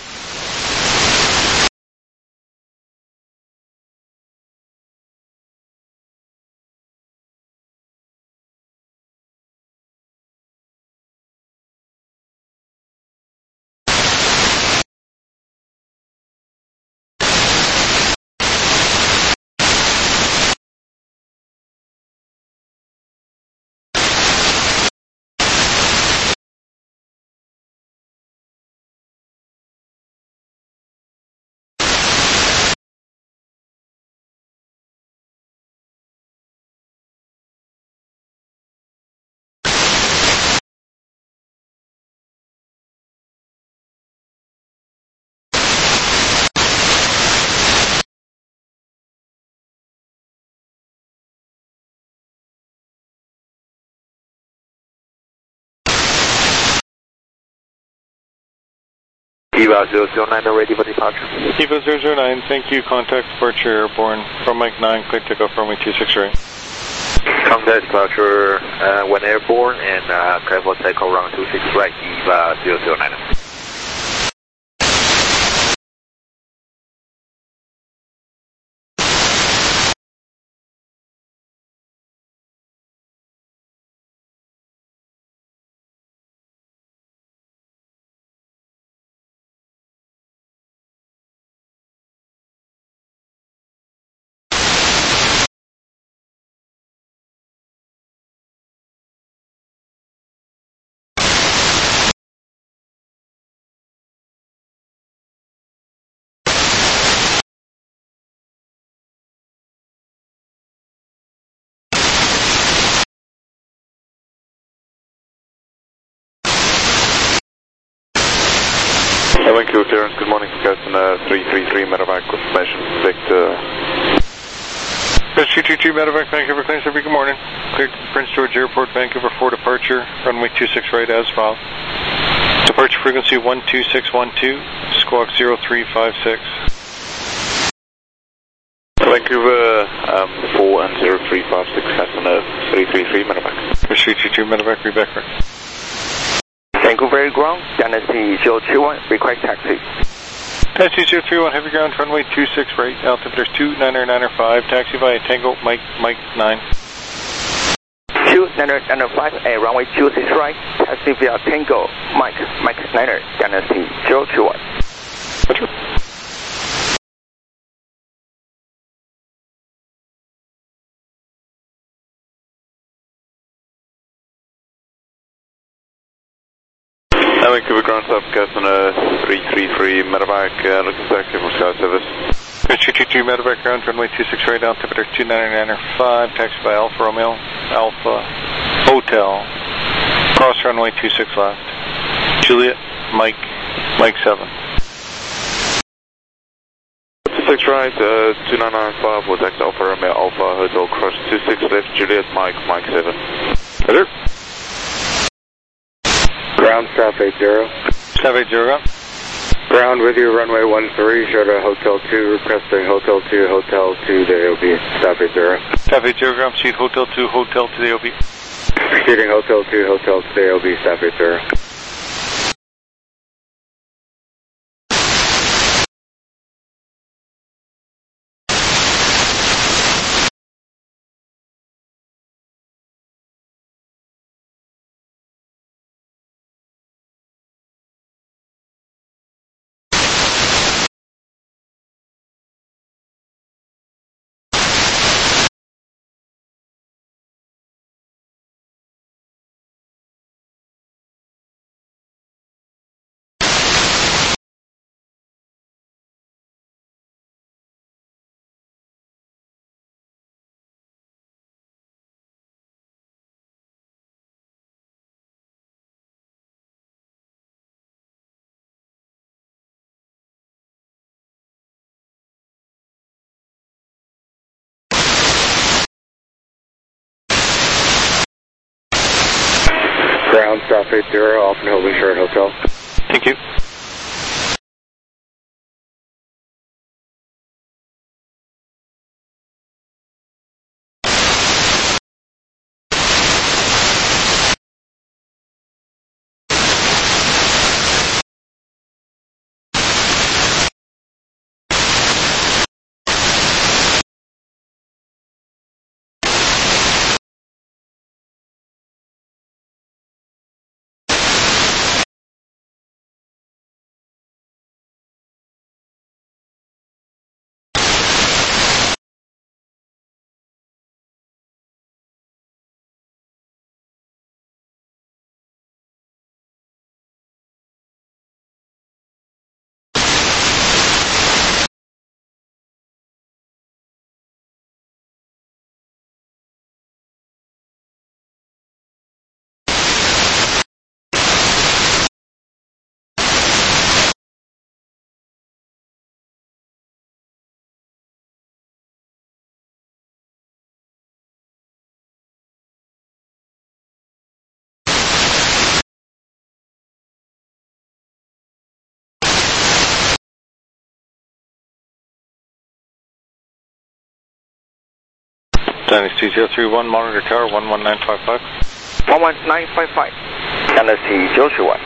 [SPEAKER 4] EVA 009, ready for departure.
[SPEAKER 1] EVA 009, thank you. Contact departure airborne from Mike 9, clear takeoff runway 26 right.
[SPEAKER 4] Contact departure when airborne and clear for takeoff runway 26 right, EVA 009.
[SPEAKER 11] Vancouver clearance, good morning, Cessna 333, medevac confirmation, Victor.
[SPEAKER 1] Chris 222, medevac, Vancouver, clearance, good morning. Cleared Prince George Airport, Vancouver 4 departure, runway 26 right as filed. Departure frequency 12612, squawk 0356.
[SPEAKER 11] Vancouver 4 and 0356, Cessna 333, medevac.
[SPEAKER 1] Chris 222, medevac, Rebecca.
[SPEAKER 10] Vancouver ground, Dynasty 021, request taxi.
[SPEAKER 1] Dynasty 031, heavy ground, runway 26 right, altimeter 29905, taxi via Tango, Mike 9.
[SPEAKER 10] 29905 and runway 26 right, taxi via Tango, Mike 9, Dynasty 021.
[SPEAKER 1] Roger.
[SPEAKER 11] Vancouver ground, South Cessna 333, medevac, looking back for Sky Service.
[SPEAKER 1] 222, medevac ground, runway 26 right, altimeter 29905, taxi by Alfa Romeo, Alpha Hotel, cross runway 26 left. Juliet, Mike 7.
[SPEAKER 11] 26 right, 2995, will taxi Alfa Romeo, Alpha Hotel, cross 26 left, Juliet, Mike 7.
[SPEAKER 1] Roger.
[SPEAKER 6] Ground, South 80.
[SPEAKER 1] South 80.
[SPEAKER 6] Ground with you, runway 13, show to Hotel 2, requesting Hotel 2, Hotel 2, the AOB, South 80.
[SPEAKER 1] South 80, ground, proceed Hotel 2, Hotel to the AOB.
[SPEAKER 6] Proceeding Hotel 2, Hotel to the AOB, South 80. Ground, South 80, off and holding short hotel.
[SPEAKER 1] Thank you. Dynasty 031, monitor tower 11955.
[SPEAKER 10] 11955. Dynasty 031.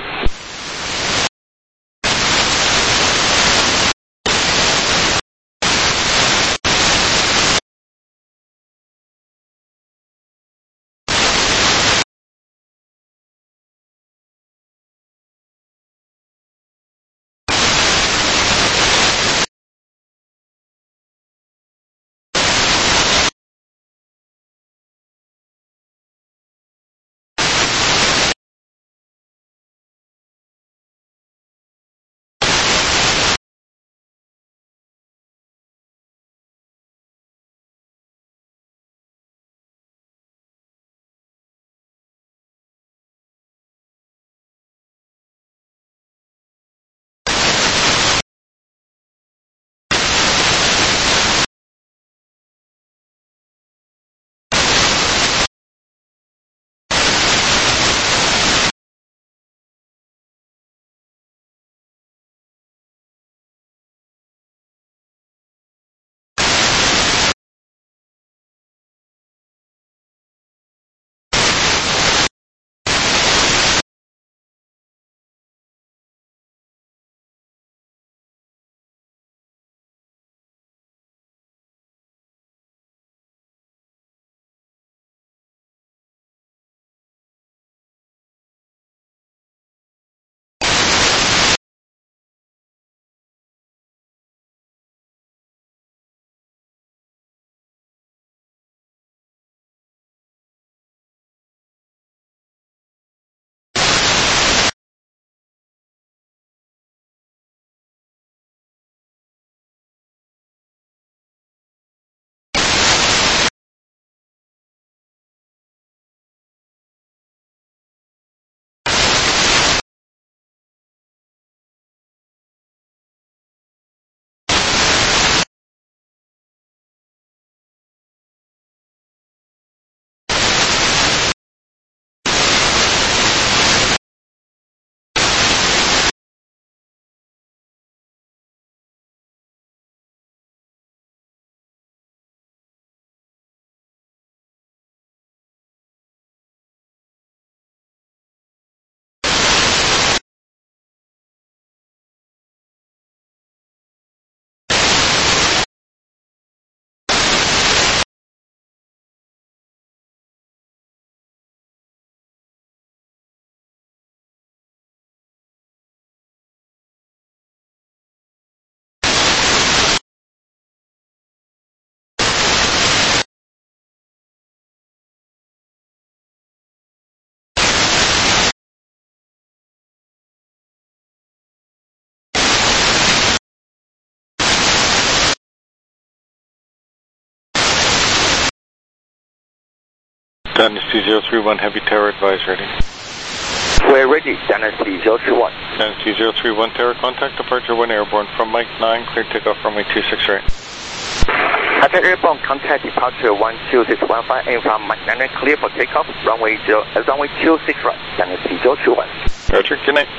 [SPEAKER 1] Dynasty 031, heavy tower advise ready.
[SPEAKER 10] We're ready, Dynasty 031.
[SPEAKER 1] Dynasty 031, tower contact departure 1 airborne from Mike 9, clear takeoff runway 26 right.
[SPEAKER 10] Hotel Airborne, contact departure 12615, and from Mike 9 clear for takeoff, runway 26 right, 29021.
[SPEAKER 1] Roger, good night.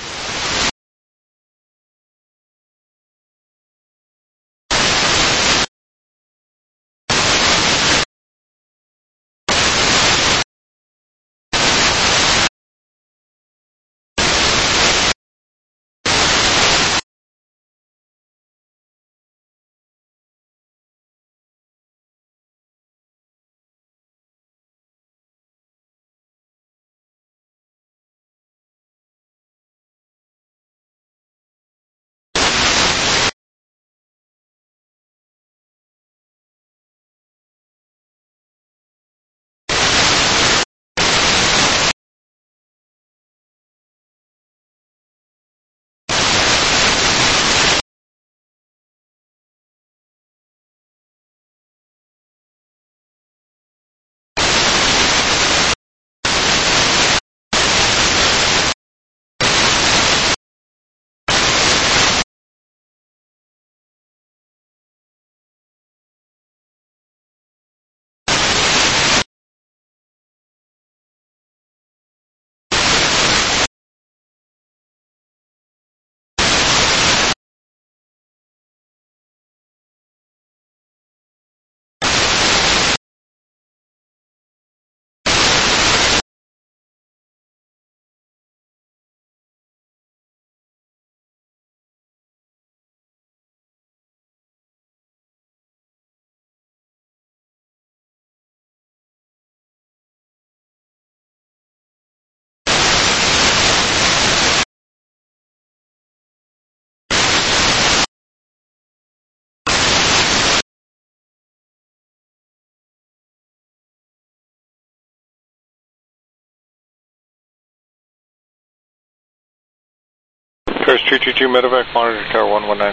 [SPEAKER 1] Cars 222 medevac, monitor tower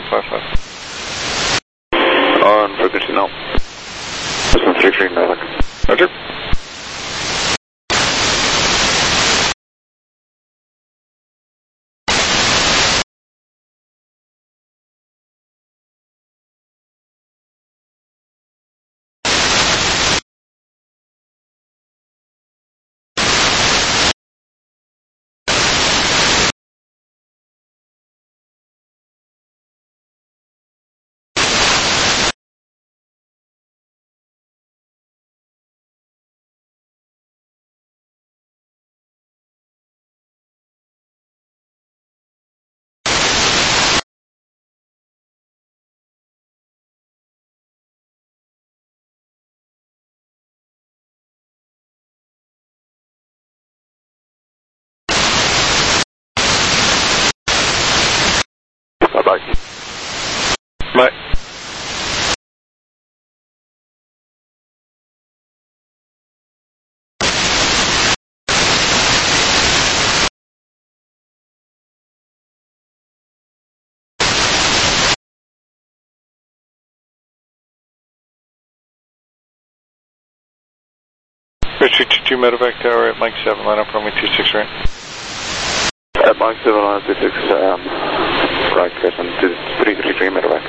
[SPEAKER 1] 11955.
[SPEAKER 11] On frequency now. Listen 33 medevac.
[SPEAKER 1] Roger.
[SPEAKER 11] Bye-bye.
[SPEAKER 1] Bye. Cars 222 medevac tower at Mike 7, line up runway 26 right.
[SPEAKER 11] At Mike 7, line 26, right, Crescent 333 medevac.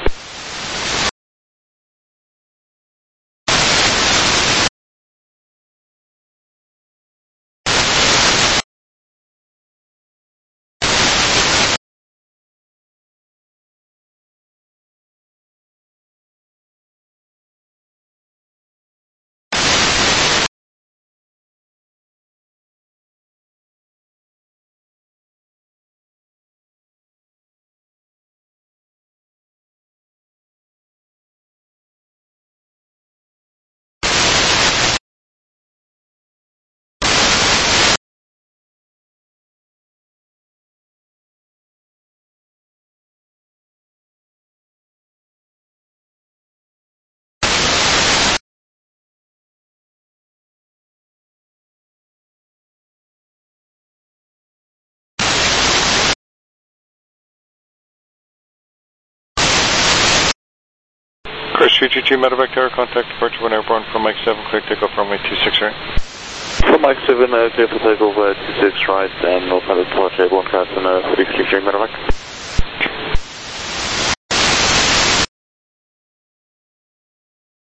[SPEAKER 11] Cars 322 medevac tower, contact departure 1 airborne from Mike 7, clear takeoff runway 26 right. From Mike 7, clear for takeoff 26 right, and northbound departure airborne, Crescent 333 medevac.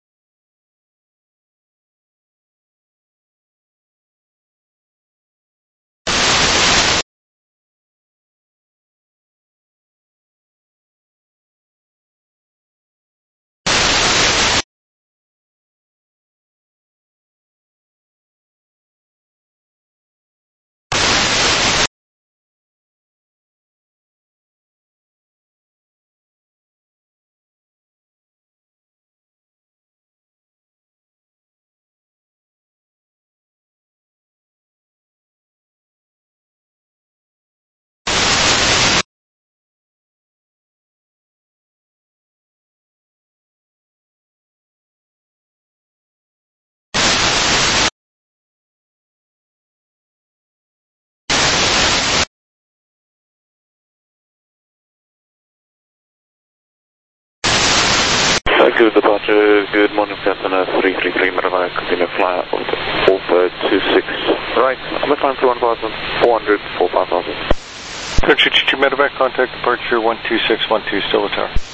[SPEAKER 11] Good departure, good morning, Cessna 333 medevac, continue fly over 26 right, I'm at time for 1,400, 4,000.
[SPEAKER 1] 322 medevac, contact departure 12612, still a tower.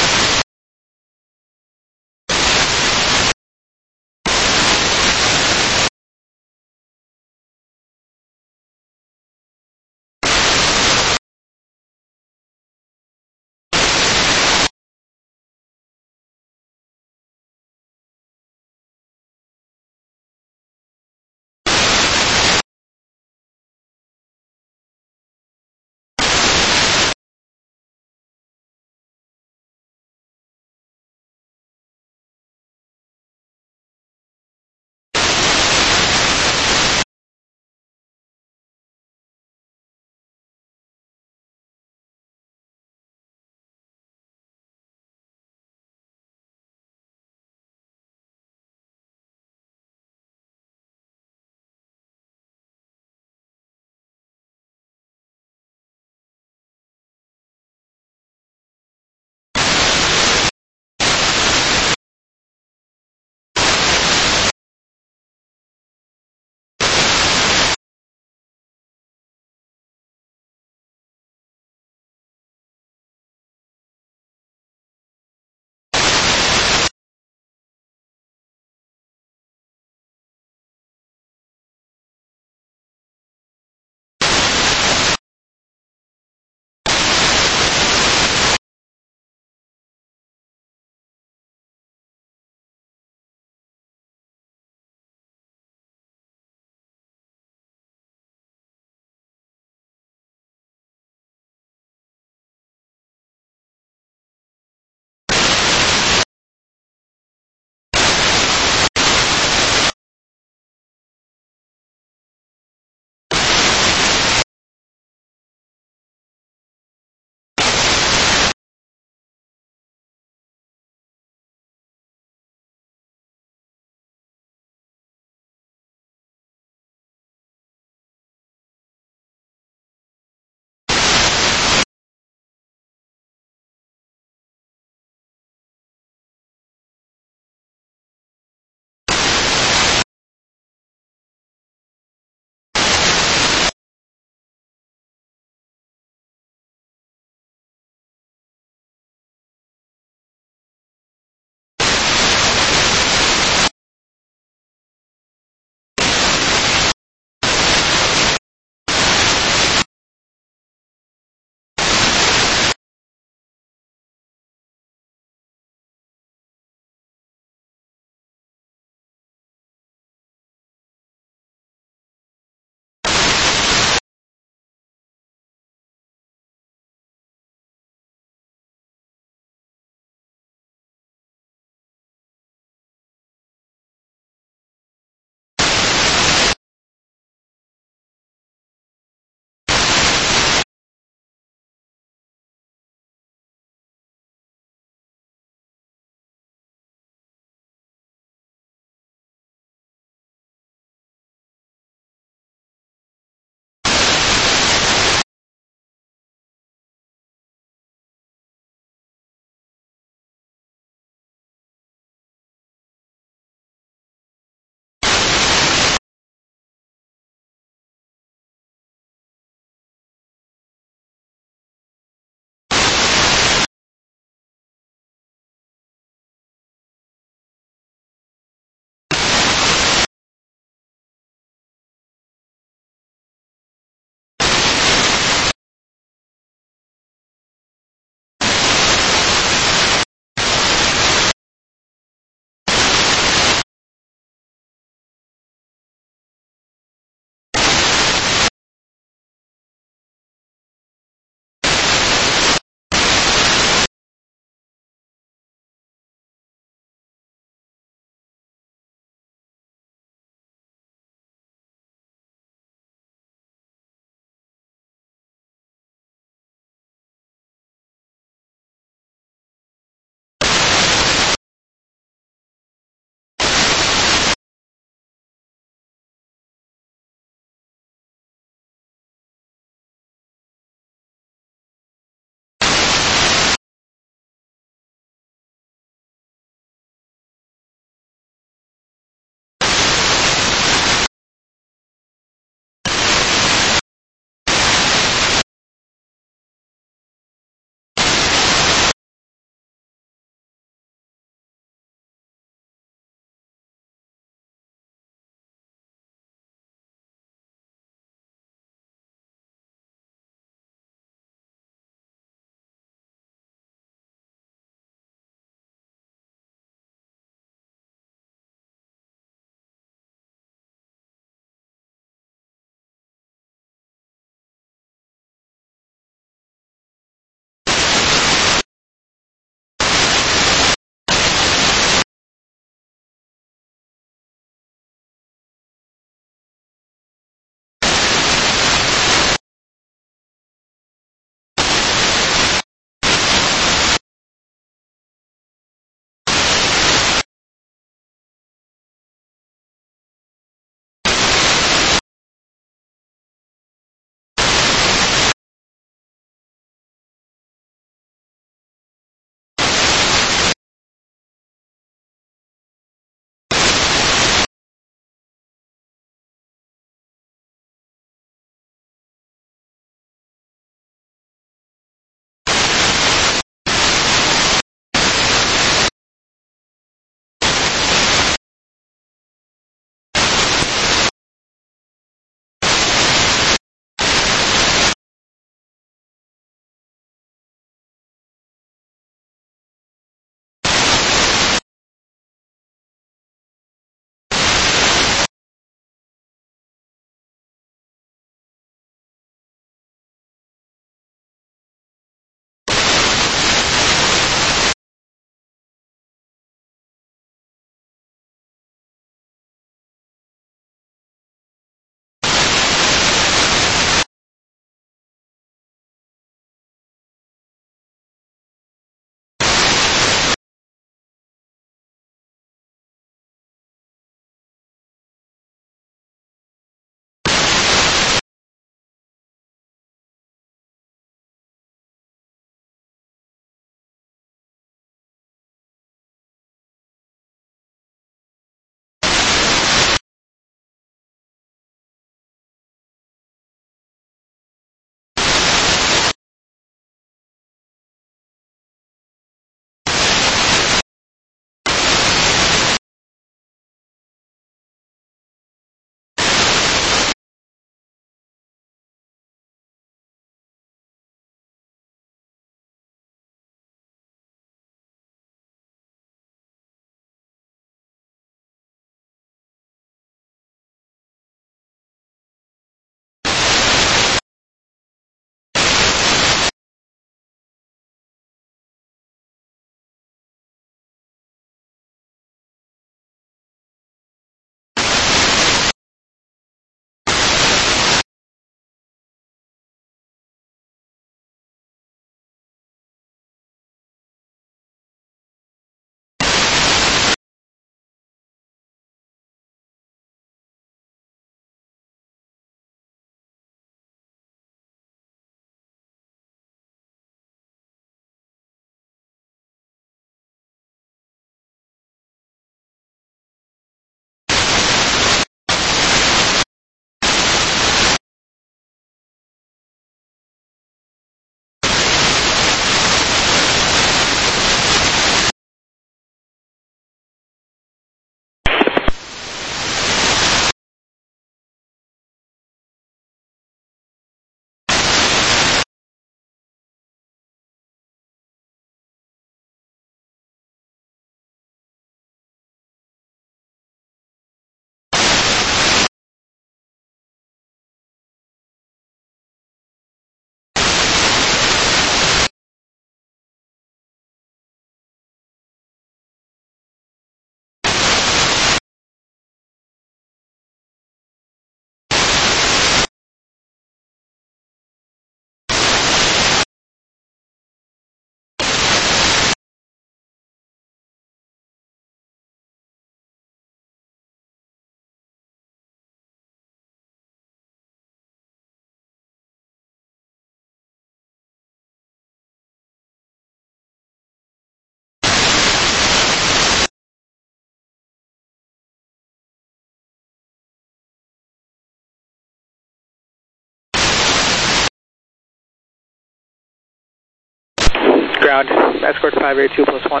[SPEAKER 8] Ground, escort 582 plus 1.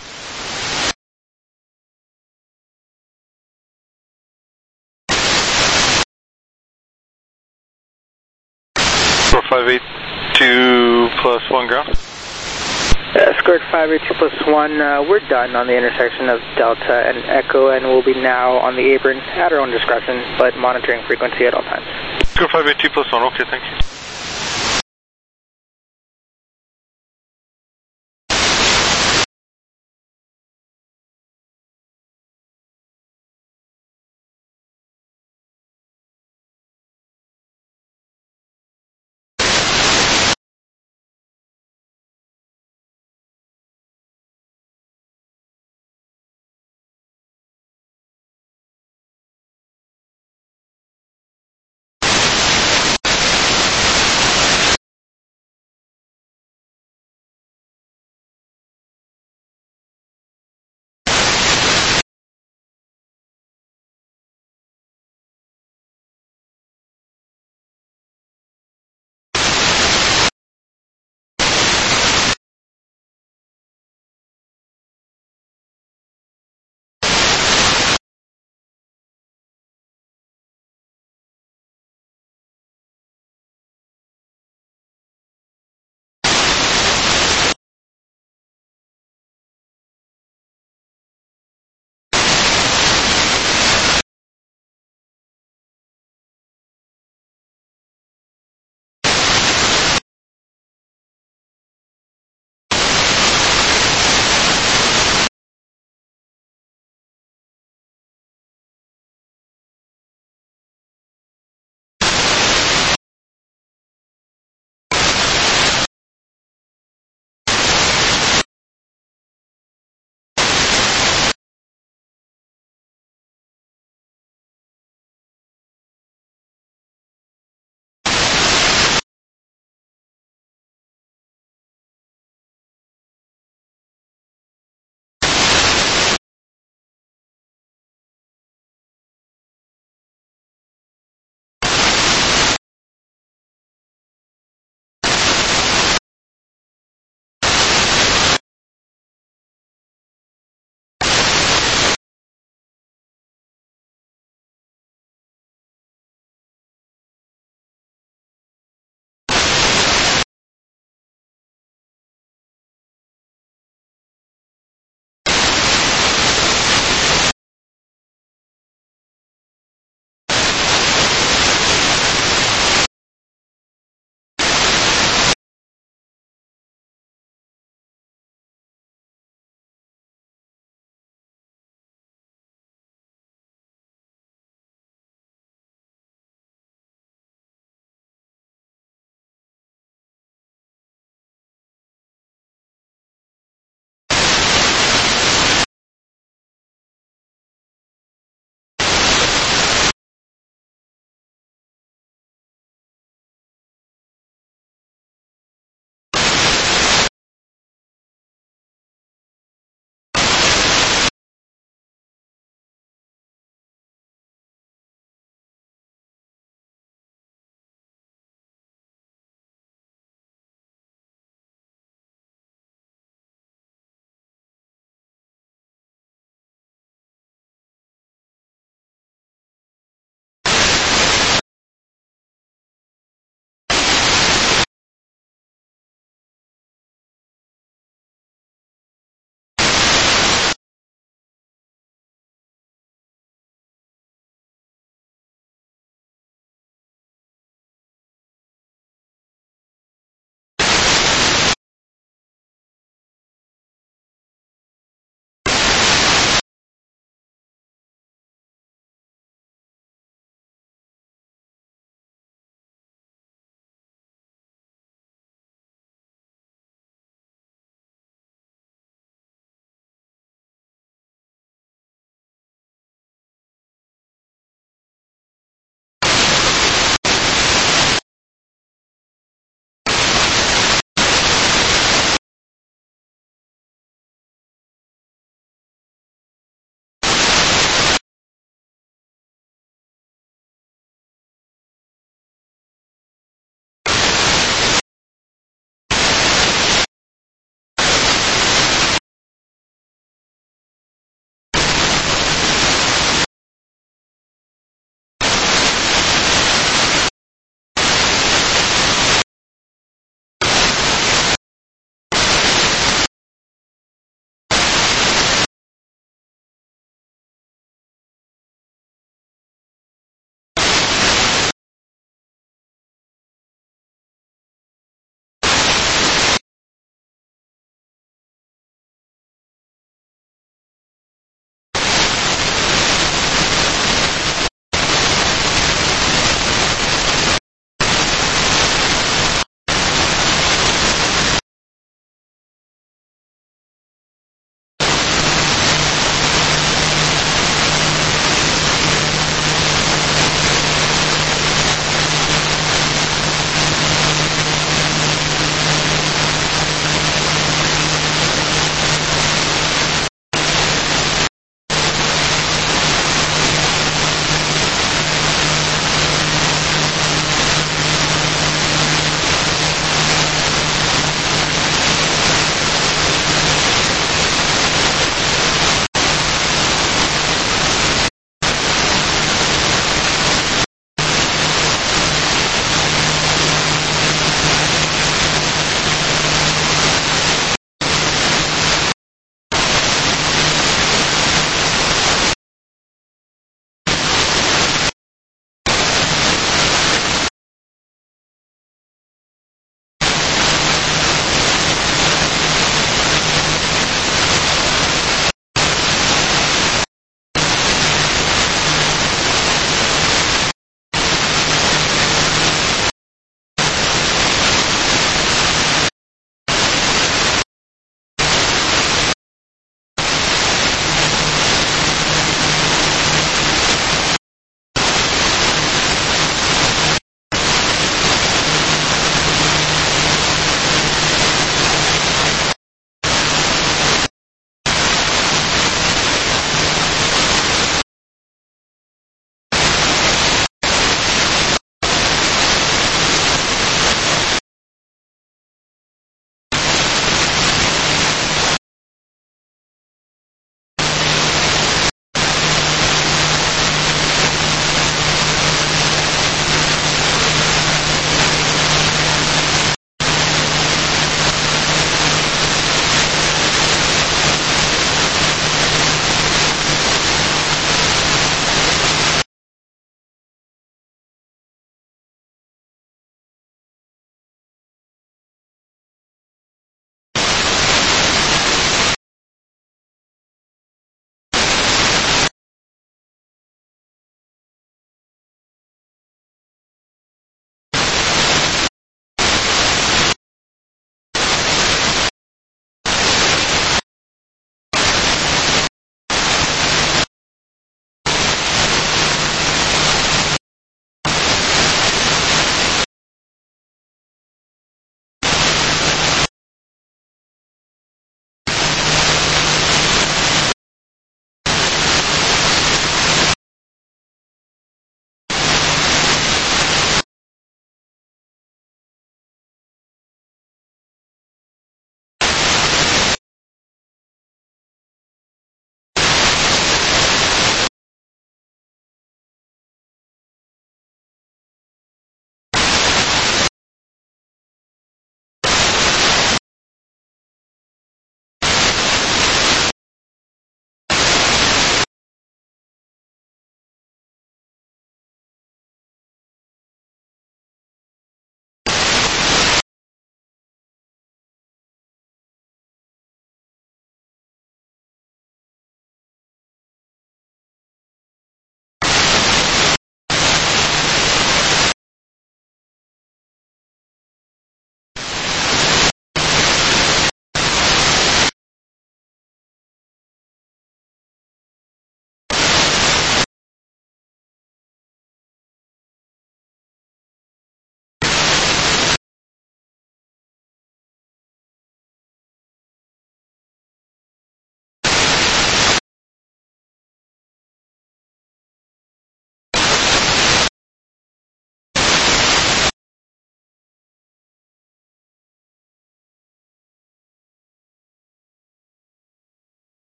[SPEAKER 1] For 582 plus 1 ground.
[SPEAKER 8] Escort 582 plus 1, we're done on the intersection of Delta and Echo, and we'll be now on the apron at our own discretion, but monitoring frequency at all times.
[SPEAKER 1] Escort 582 plus 1, okay, thank you.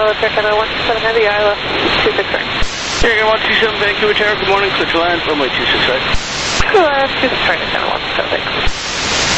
[SPEAKER 12] Air Canada 127 Heavy, Iowa 26 right.
[SPEAKER 13] Air Canada 127 Vancouver Tower, good morning, clear to land, runway 26 right.
[SPEAKER 12] Clear to land, 26 right, Air Canada 127, thanks.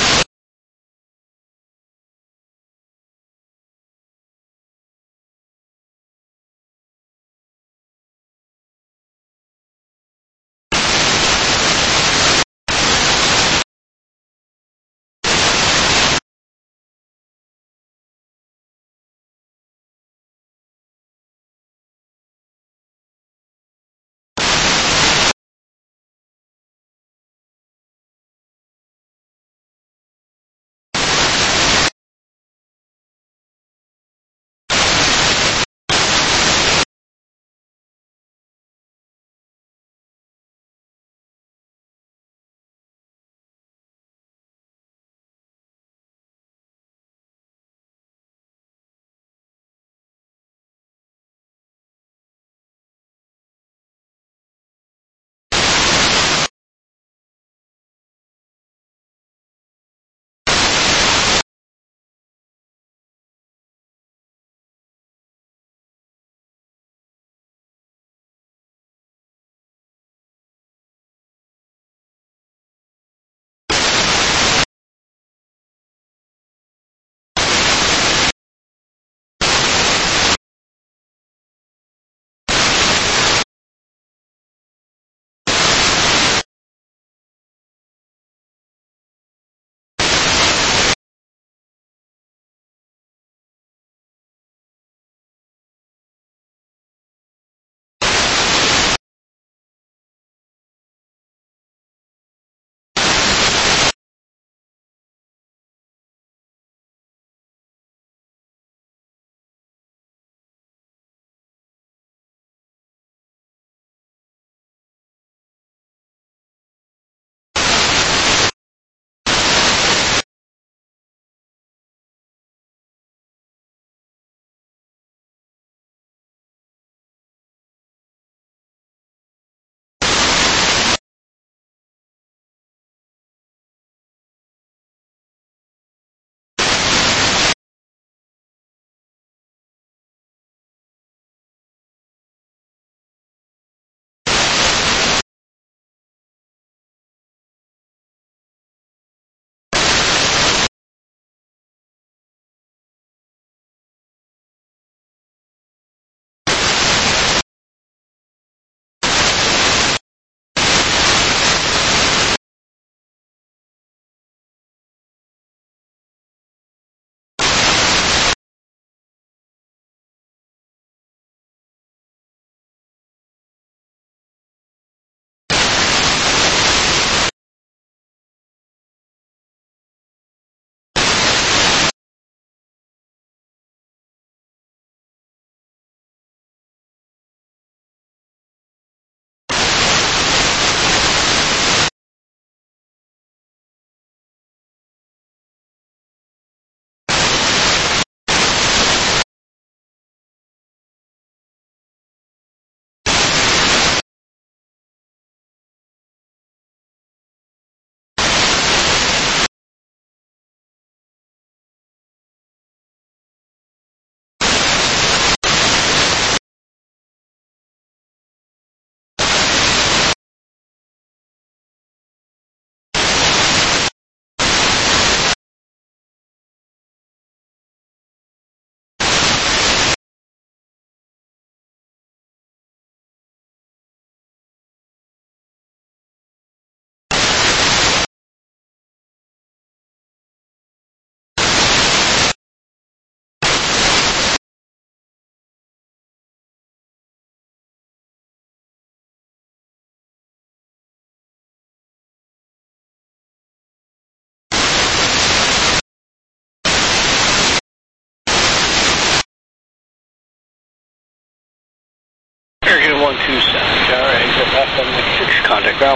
[SPEAKER 13] Air Canada 127 Tower, exit left on 6, contact ground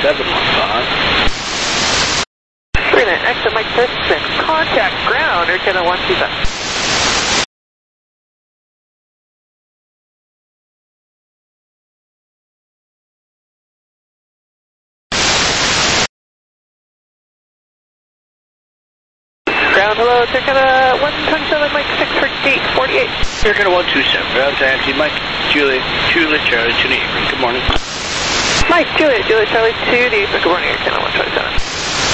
[SPEAKER 13] 12715.
[SPEAKER 12] Greenland, exit Mike 36, contact ground, Air Canada 127. ground. Hello, Sierra Canada 127, Mike 6 for gate 48.
[SPEAKER 13] Sierra Canada 127, ground taxi, Mike Juliet Charlie to the apron. Good morning.
[SPEAKER 12] Mike Juliet Charlie to the apron. Good morning, Sierra Canada 127.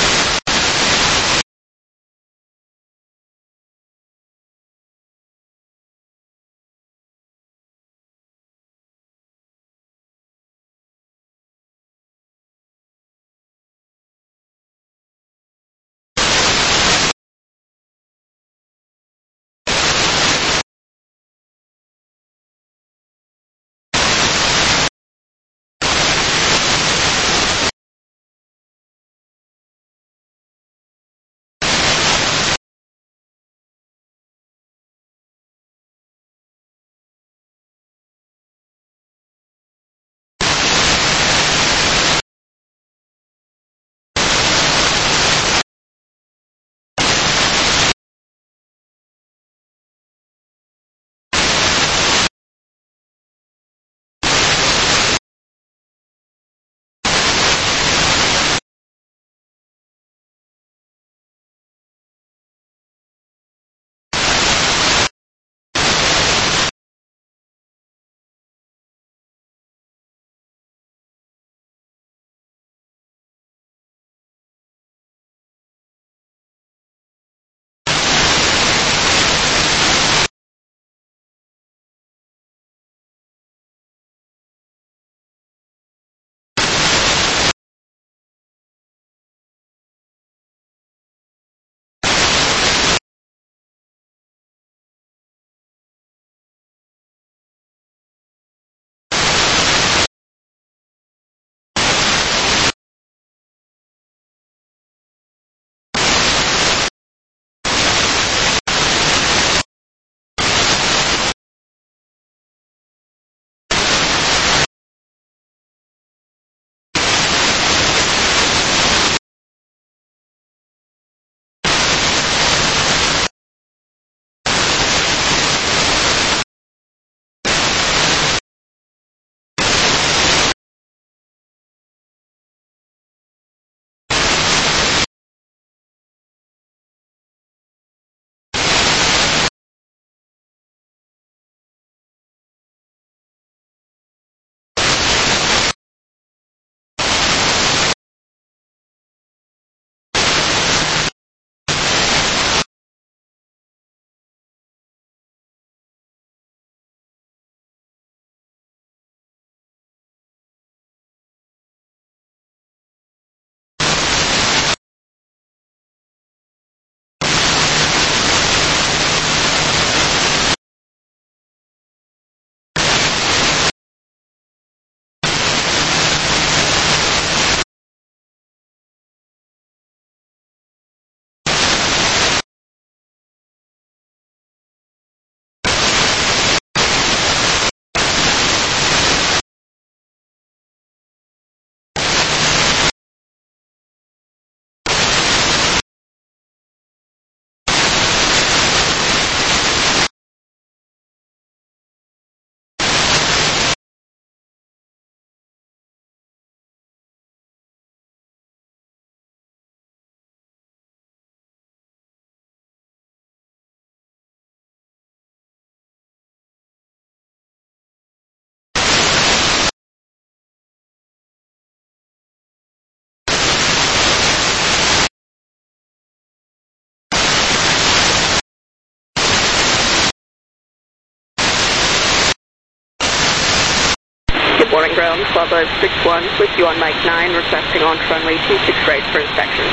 [SPEAKER 7] Morning ground, Bravo 61 with you on Mike 9, requesting on runway 26 right for inspection.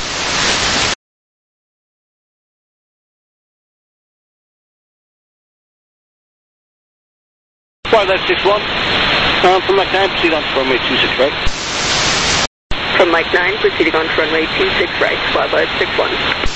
[SPEAKER 13] Bravo 61, from Mike 9, proceed on to runway 26 right.
[SPEAKER 7] From Mike 9, proceeding on to runway 26 right, Bravo 61.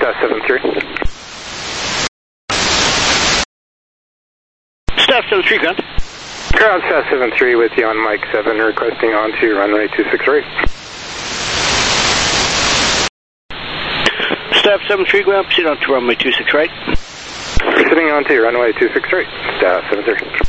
[SPEAKER 6] Staff 73.
[SPEAKER 13] Staff 73, ground.
[SPEAKER 6] Ground Staff 73 with you on Mike 7, requesting onto runway 26 right.
[SPEAKER 13] Staff 73, ground, proceed on to runway 26 right.
[SPEAKER 6] Proceeding onto runway 26 right. Staff 73.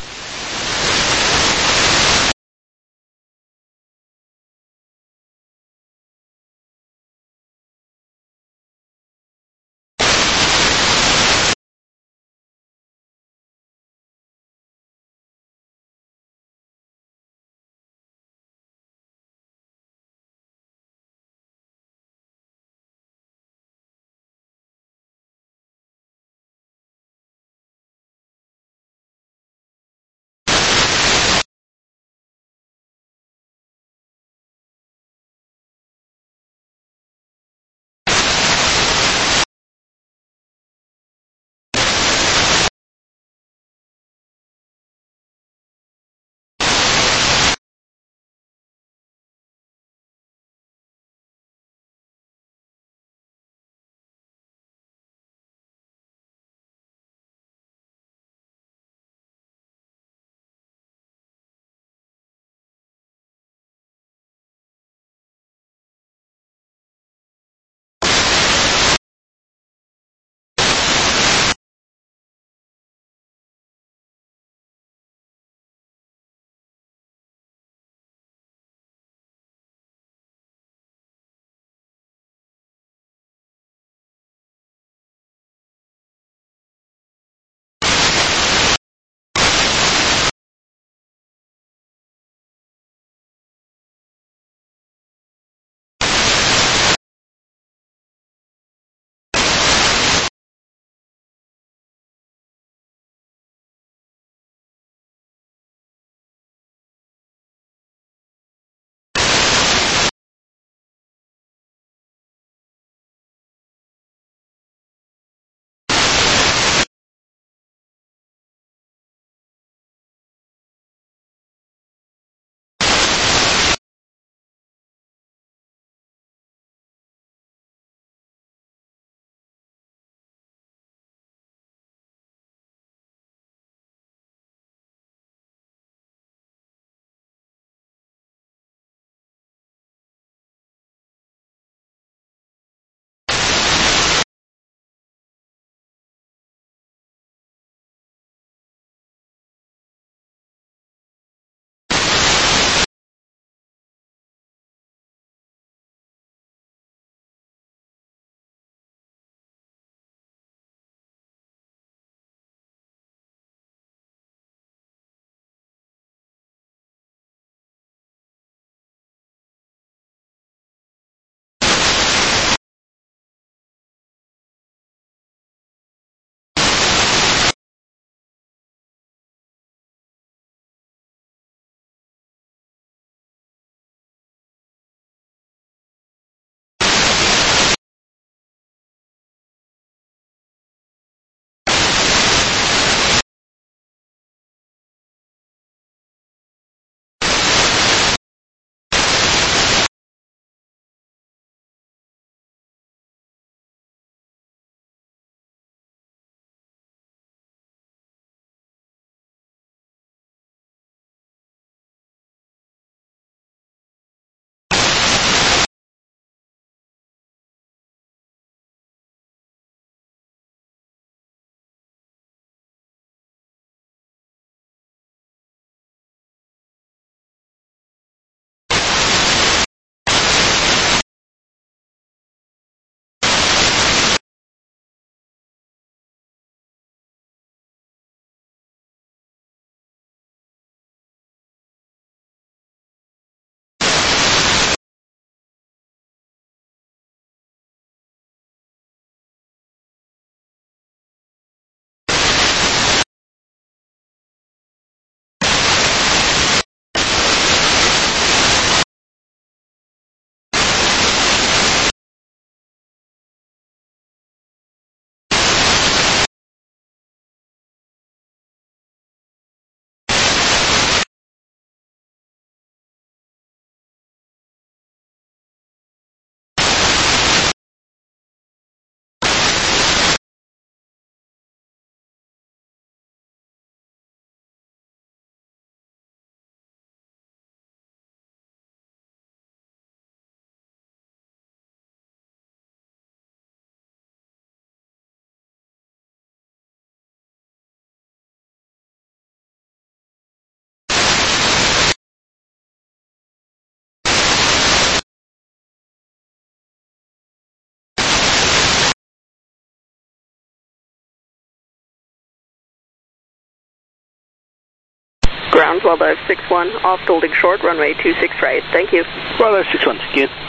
[SPEAKER 7] Ground, Wildlife 61, off holding short, runway 26 right. Thank you.
[SPEAKER 13] Wildlife 61, thank you.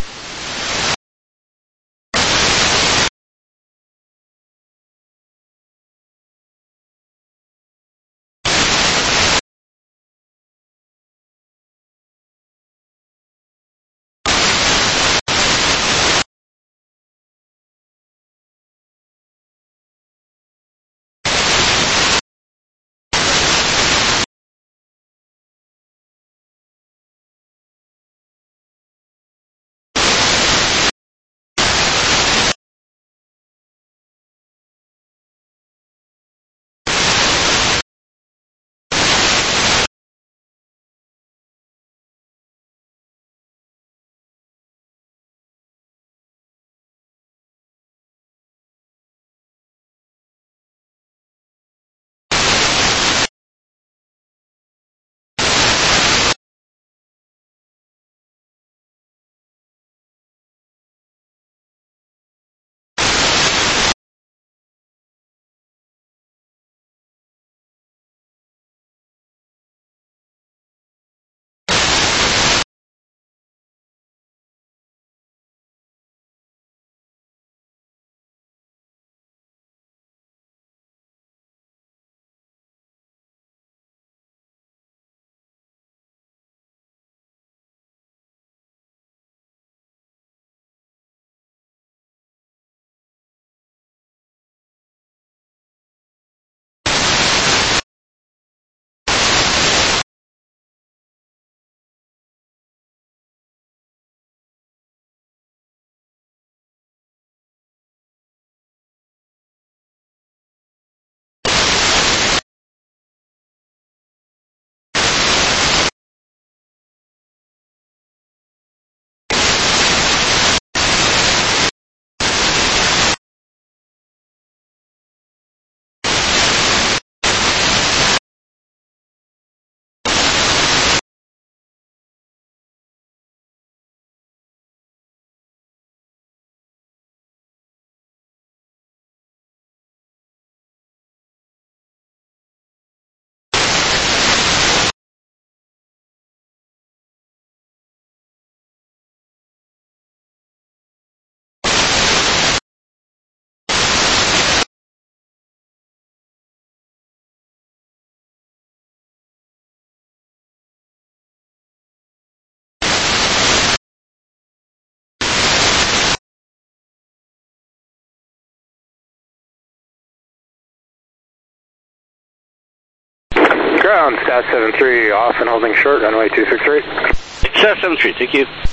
[SPEAKER 6] Ground, Stat 73, off and holding short, runway 26 right.
[SPEAKER 13] Stat 73, thank you.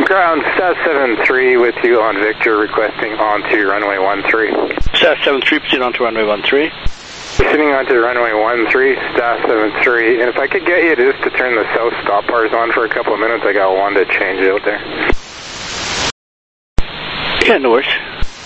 [SPEAKER 6] Ground SAS 73 with you on Victor, requesting onto runway 13.
[SPEAKER 13] SAS 73, proceed onto runway 13.
[SPEAKER 6] Proceeding onto runway 13, SAS 73. And if I could get you just to turn the south stop bars on for a couple of minutes, I got one to change out there.
[SPEAKER 13] Yeah, no worries.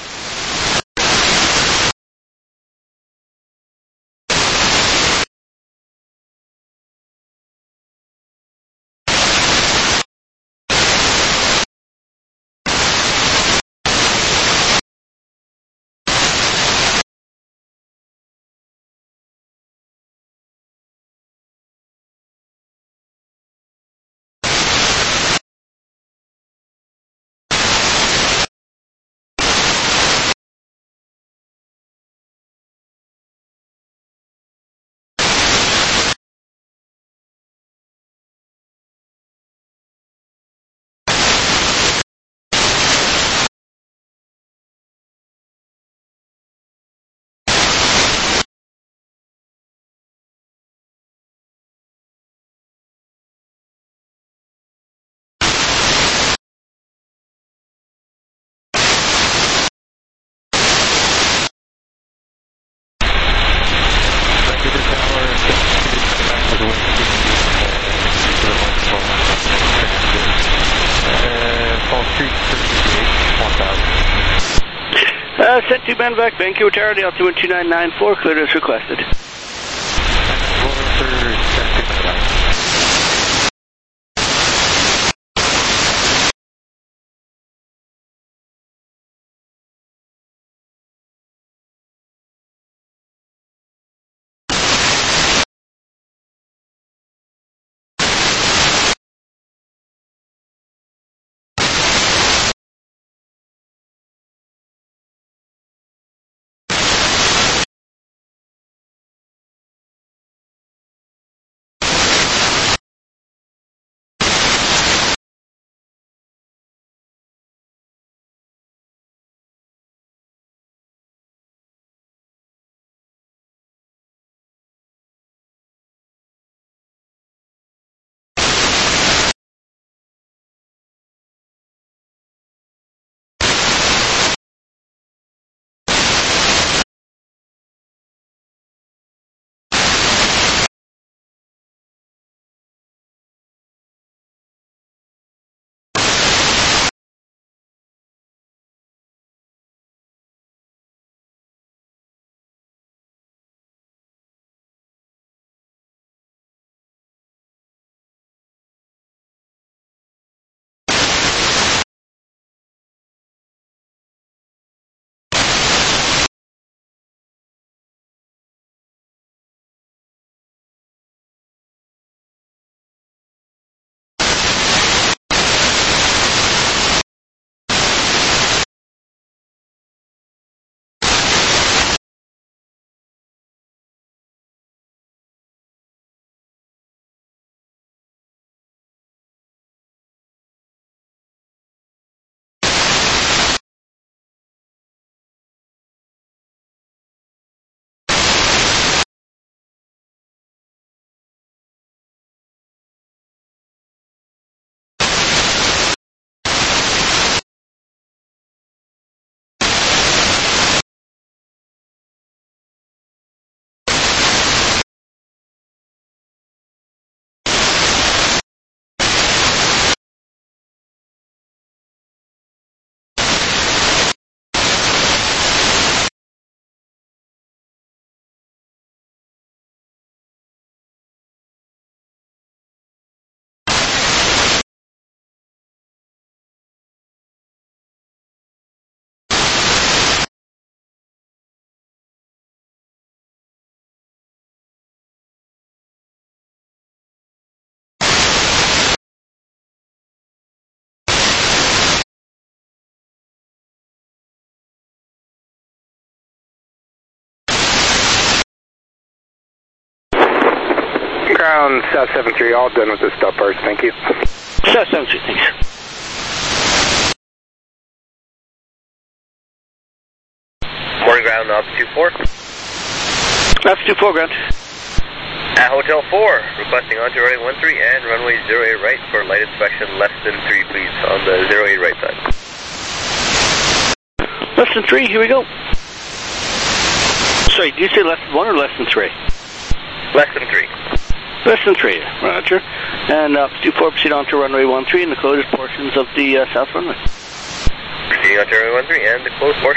[SPEAKER 13] Set 2 band back, Vancouver Tower, altitude 12994, cleared as requested.
[SPEAKER 6] Ground SAS 73, all done with the stop bars, thank you.
[SPEAKER 13] SAS 73, thanks.
[SPEAKER 14] Morning ground, altitude 4.
[SPEAKER 13] Altitude 4, ground.
[SPEAKER 14] At Hotel 4, requesting onto runway 13 and runway 08 right for light inspection less than 3, please, on the 08 right side.
[SPEAKER 13] Less than 3, here we go. Sorry, did you say less than 1 or less than 3?
[SPEAKER 14] Less than 3.
[SPEAKER 13] Less than 3, roger. And 24, proceed on to runway 13 and the closed portions of the south runway.
[SPEAKER 14] Proceeding on to runway 13 and the closed portion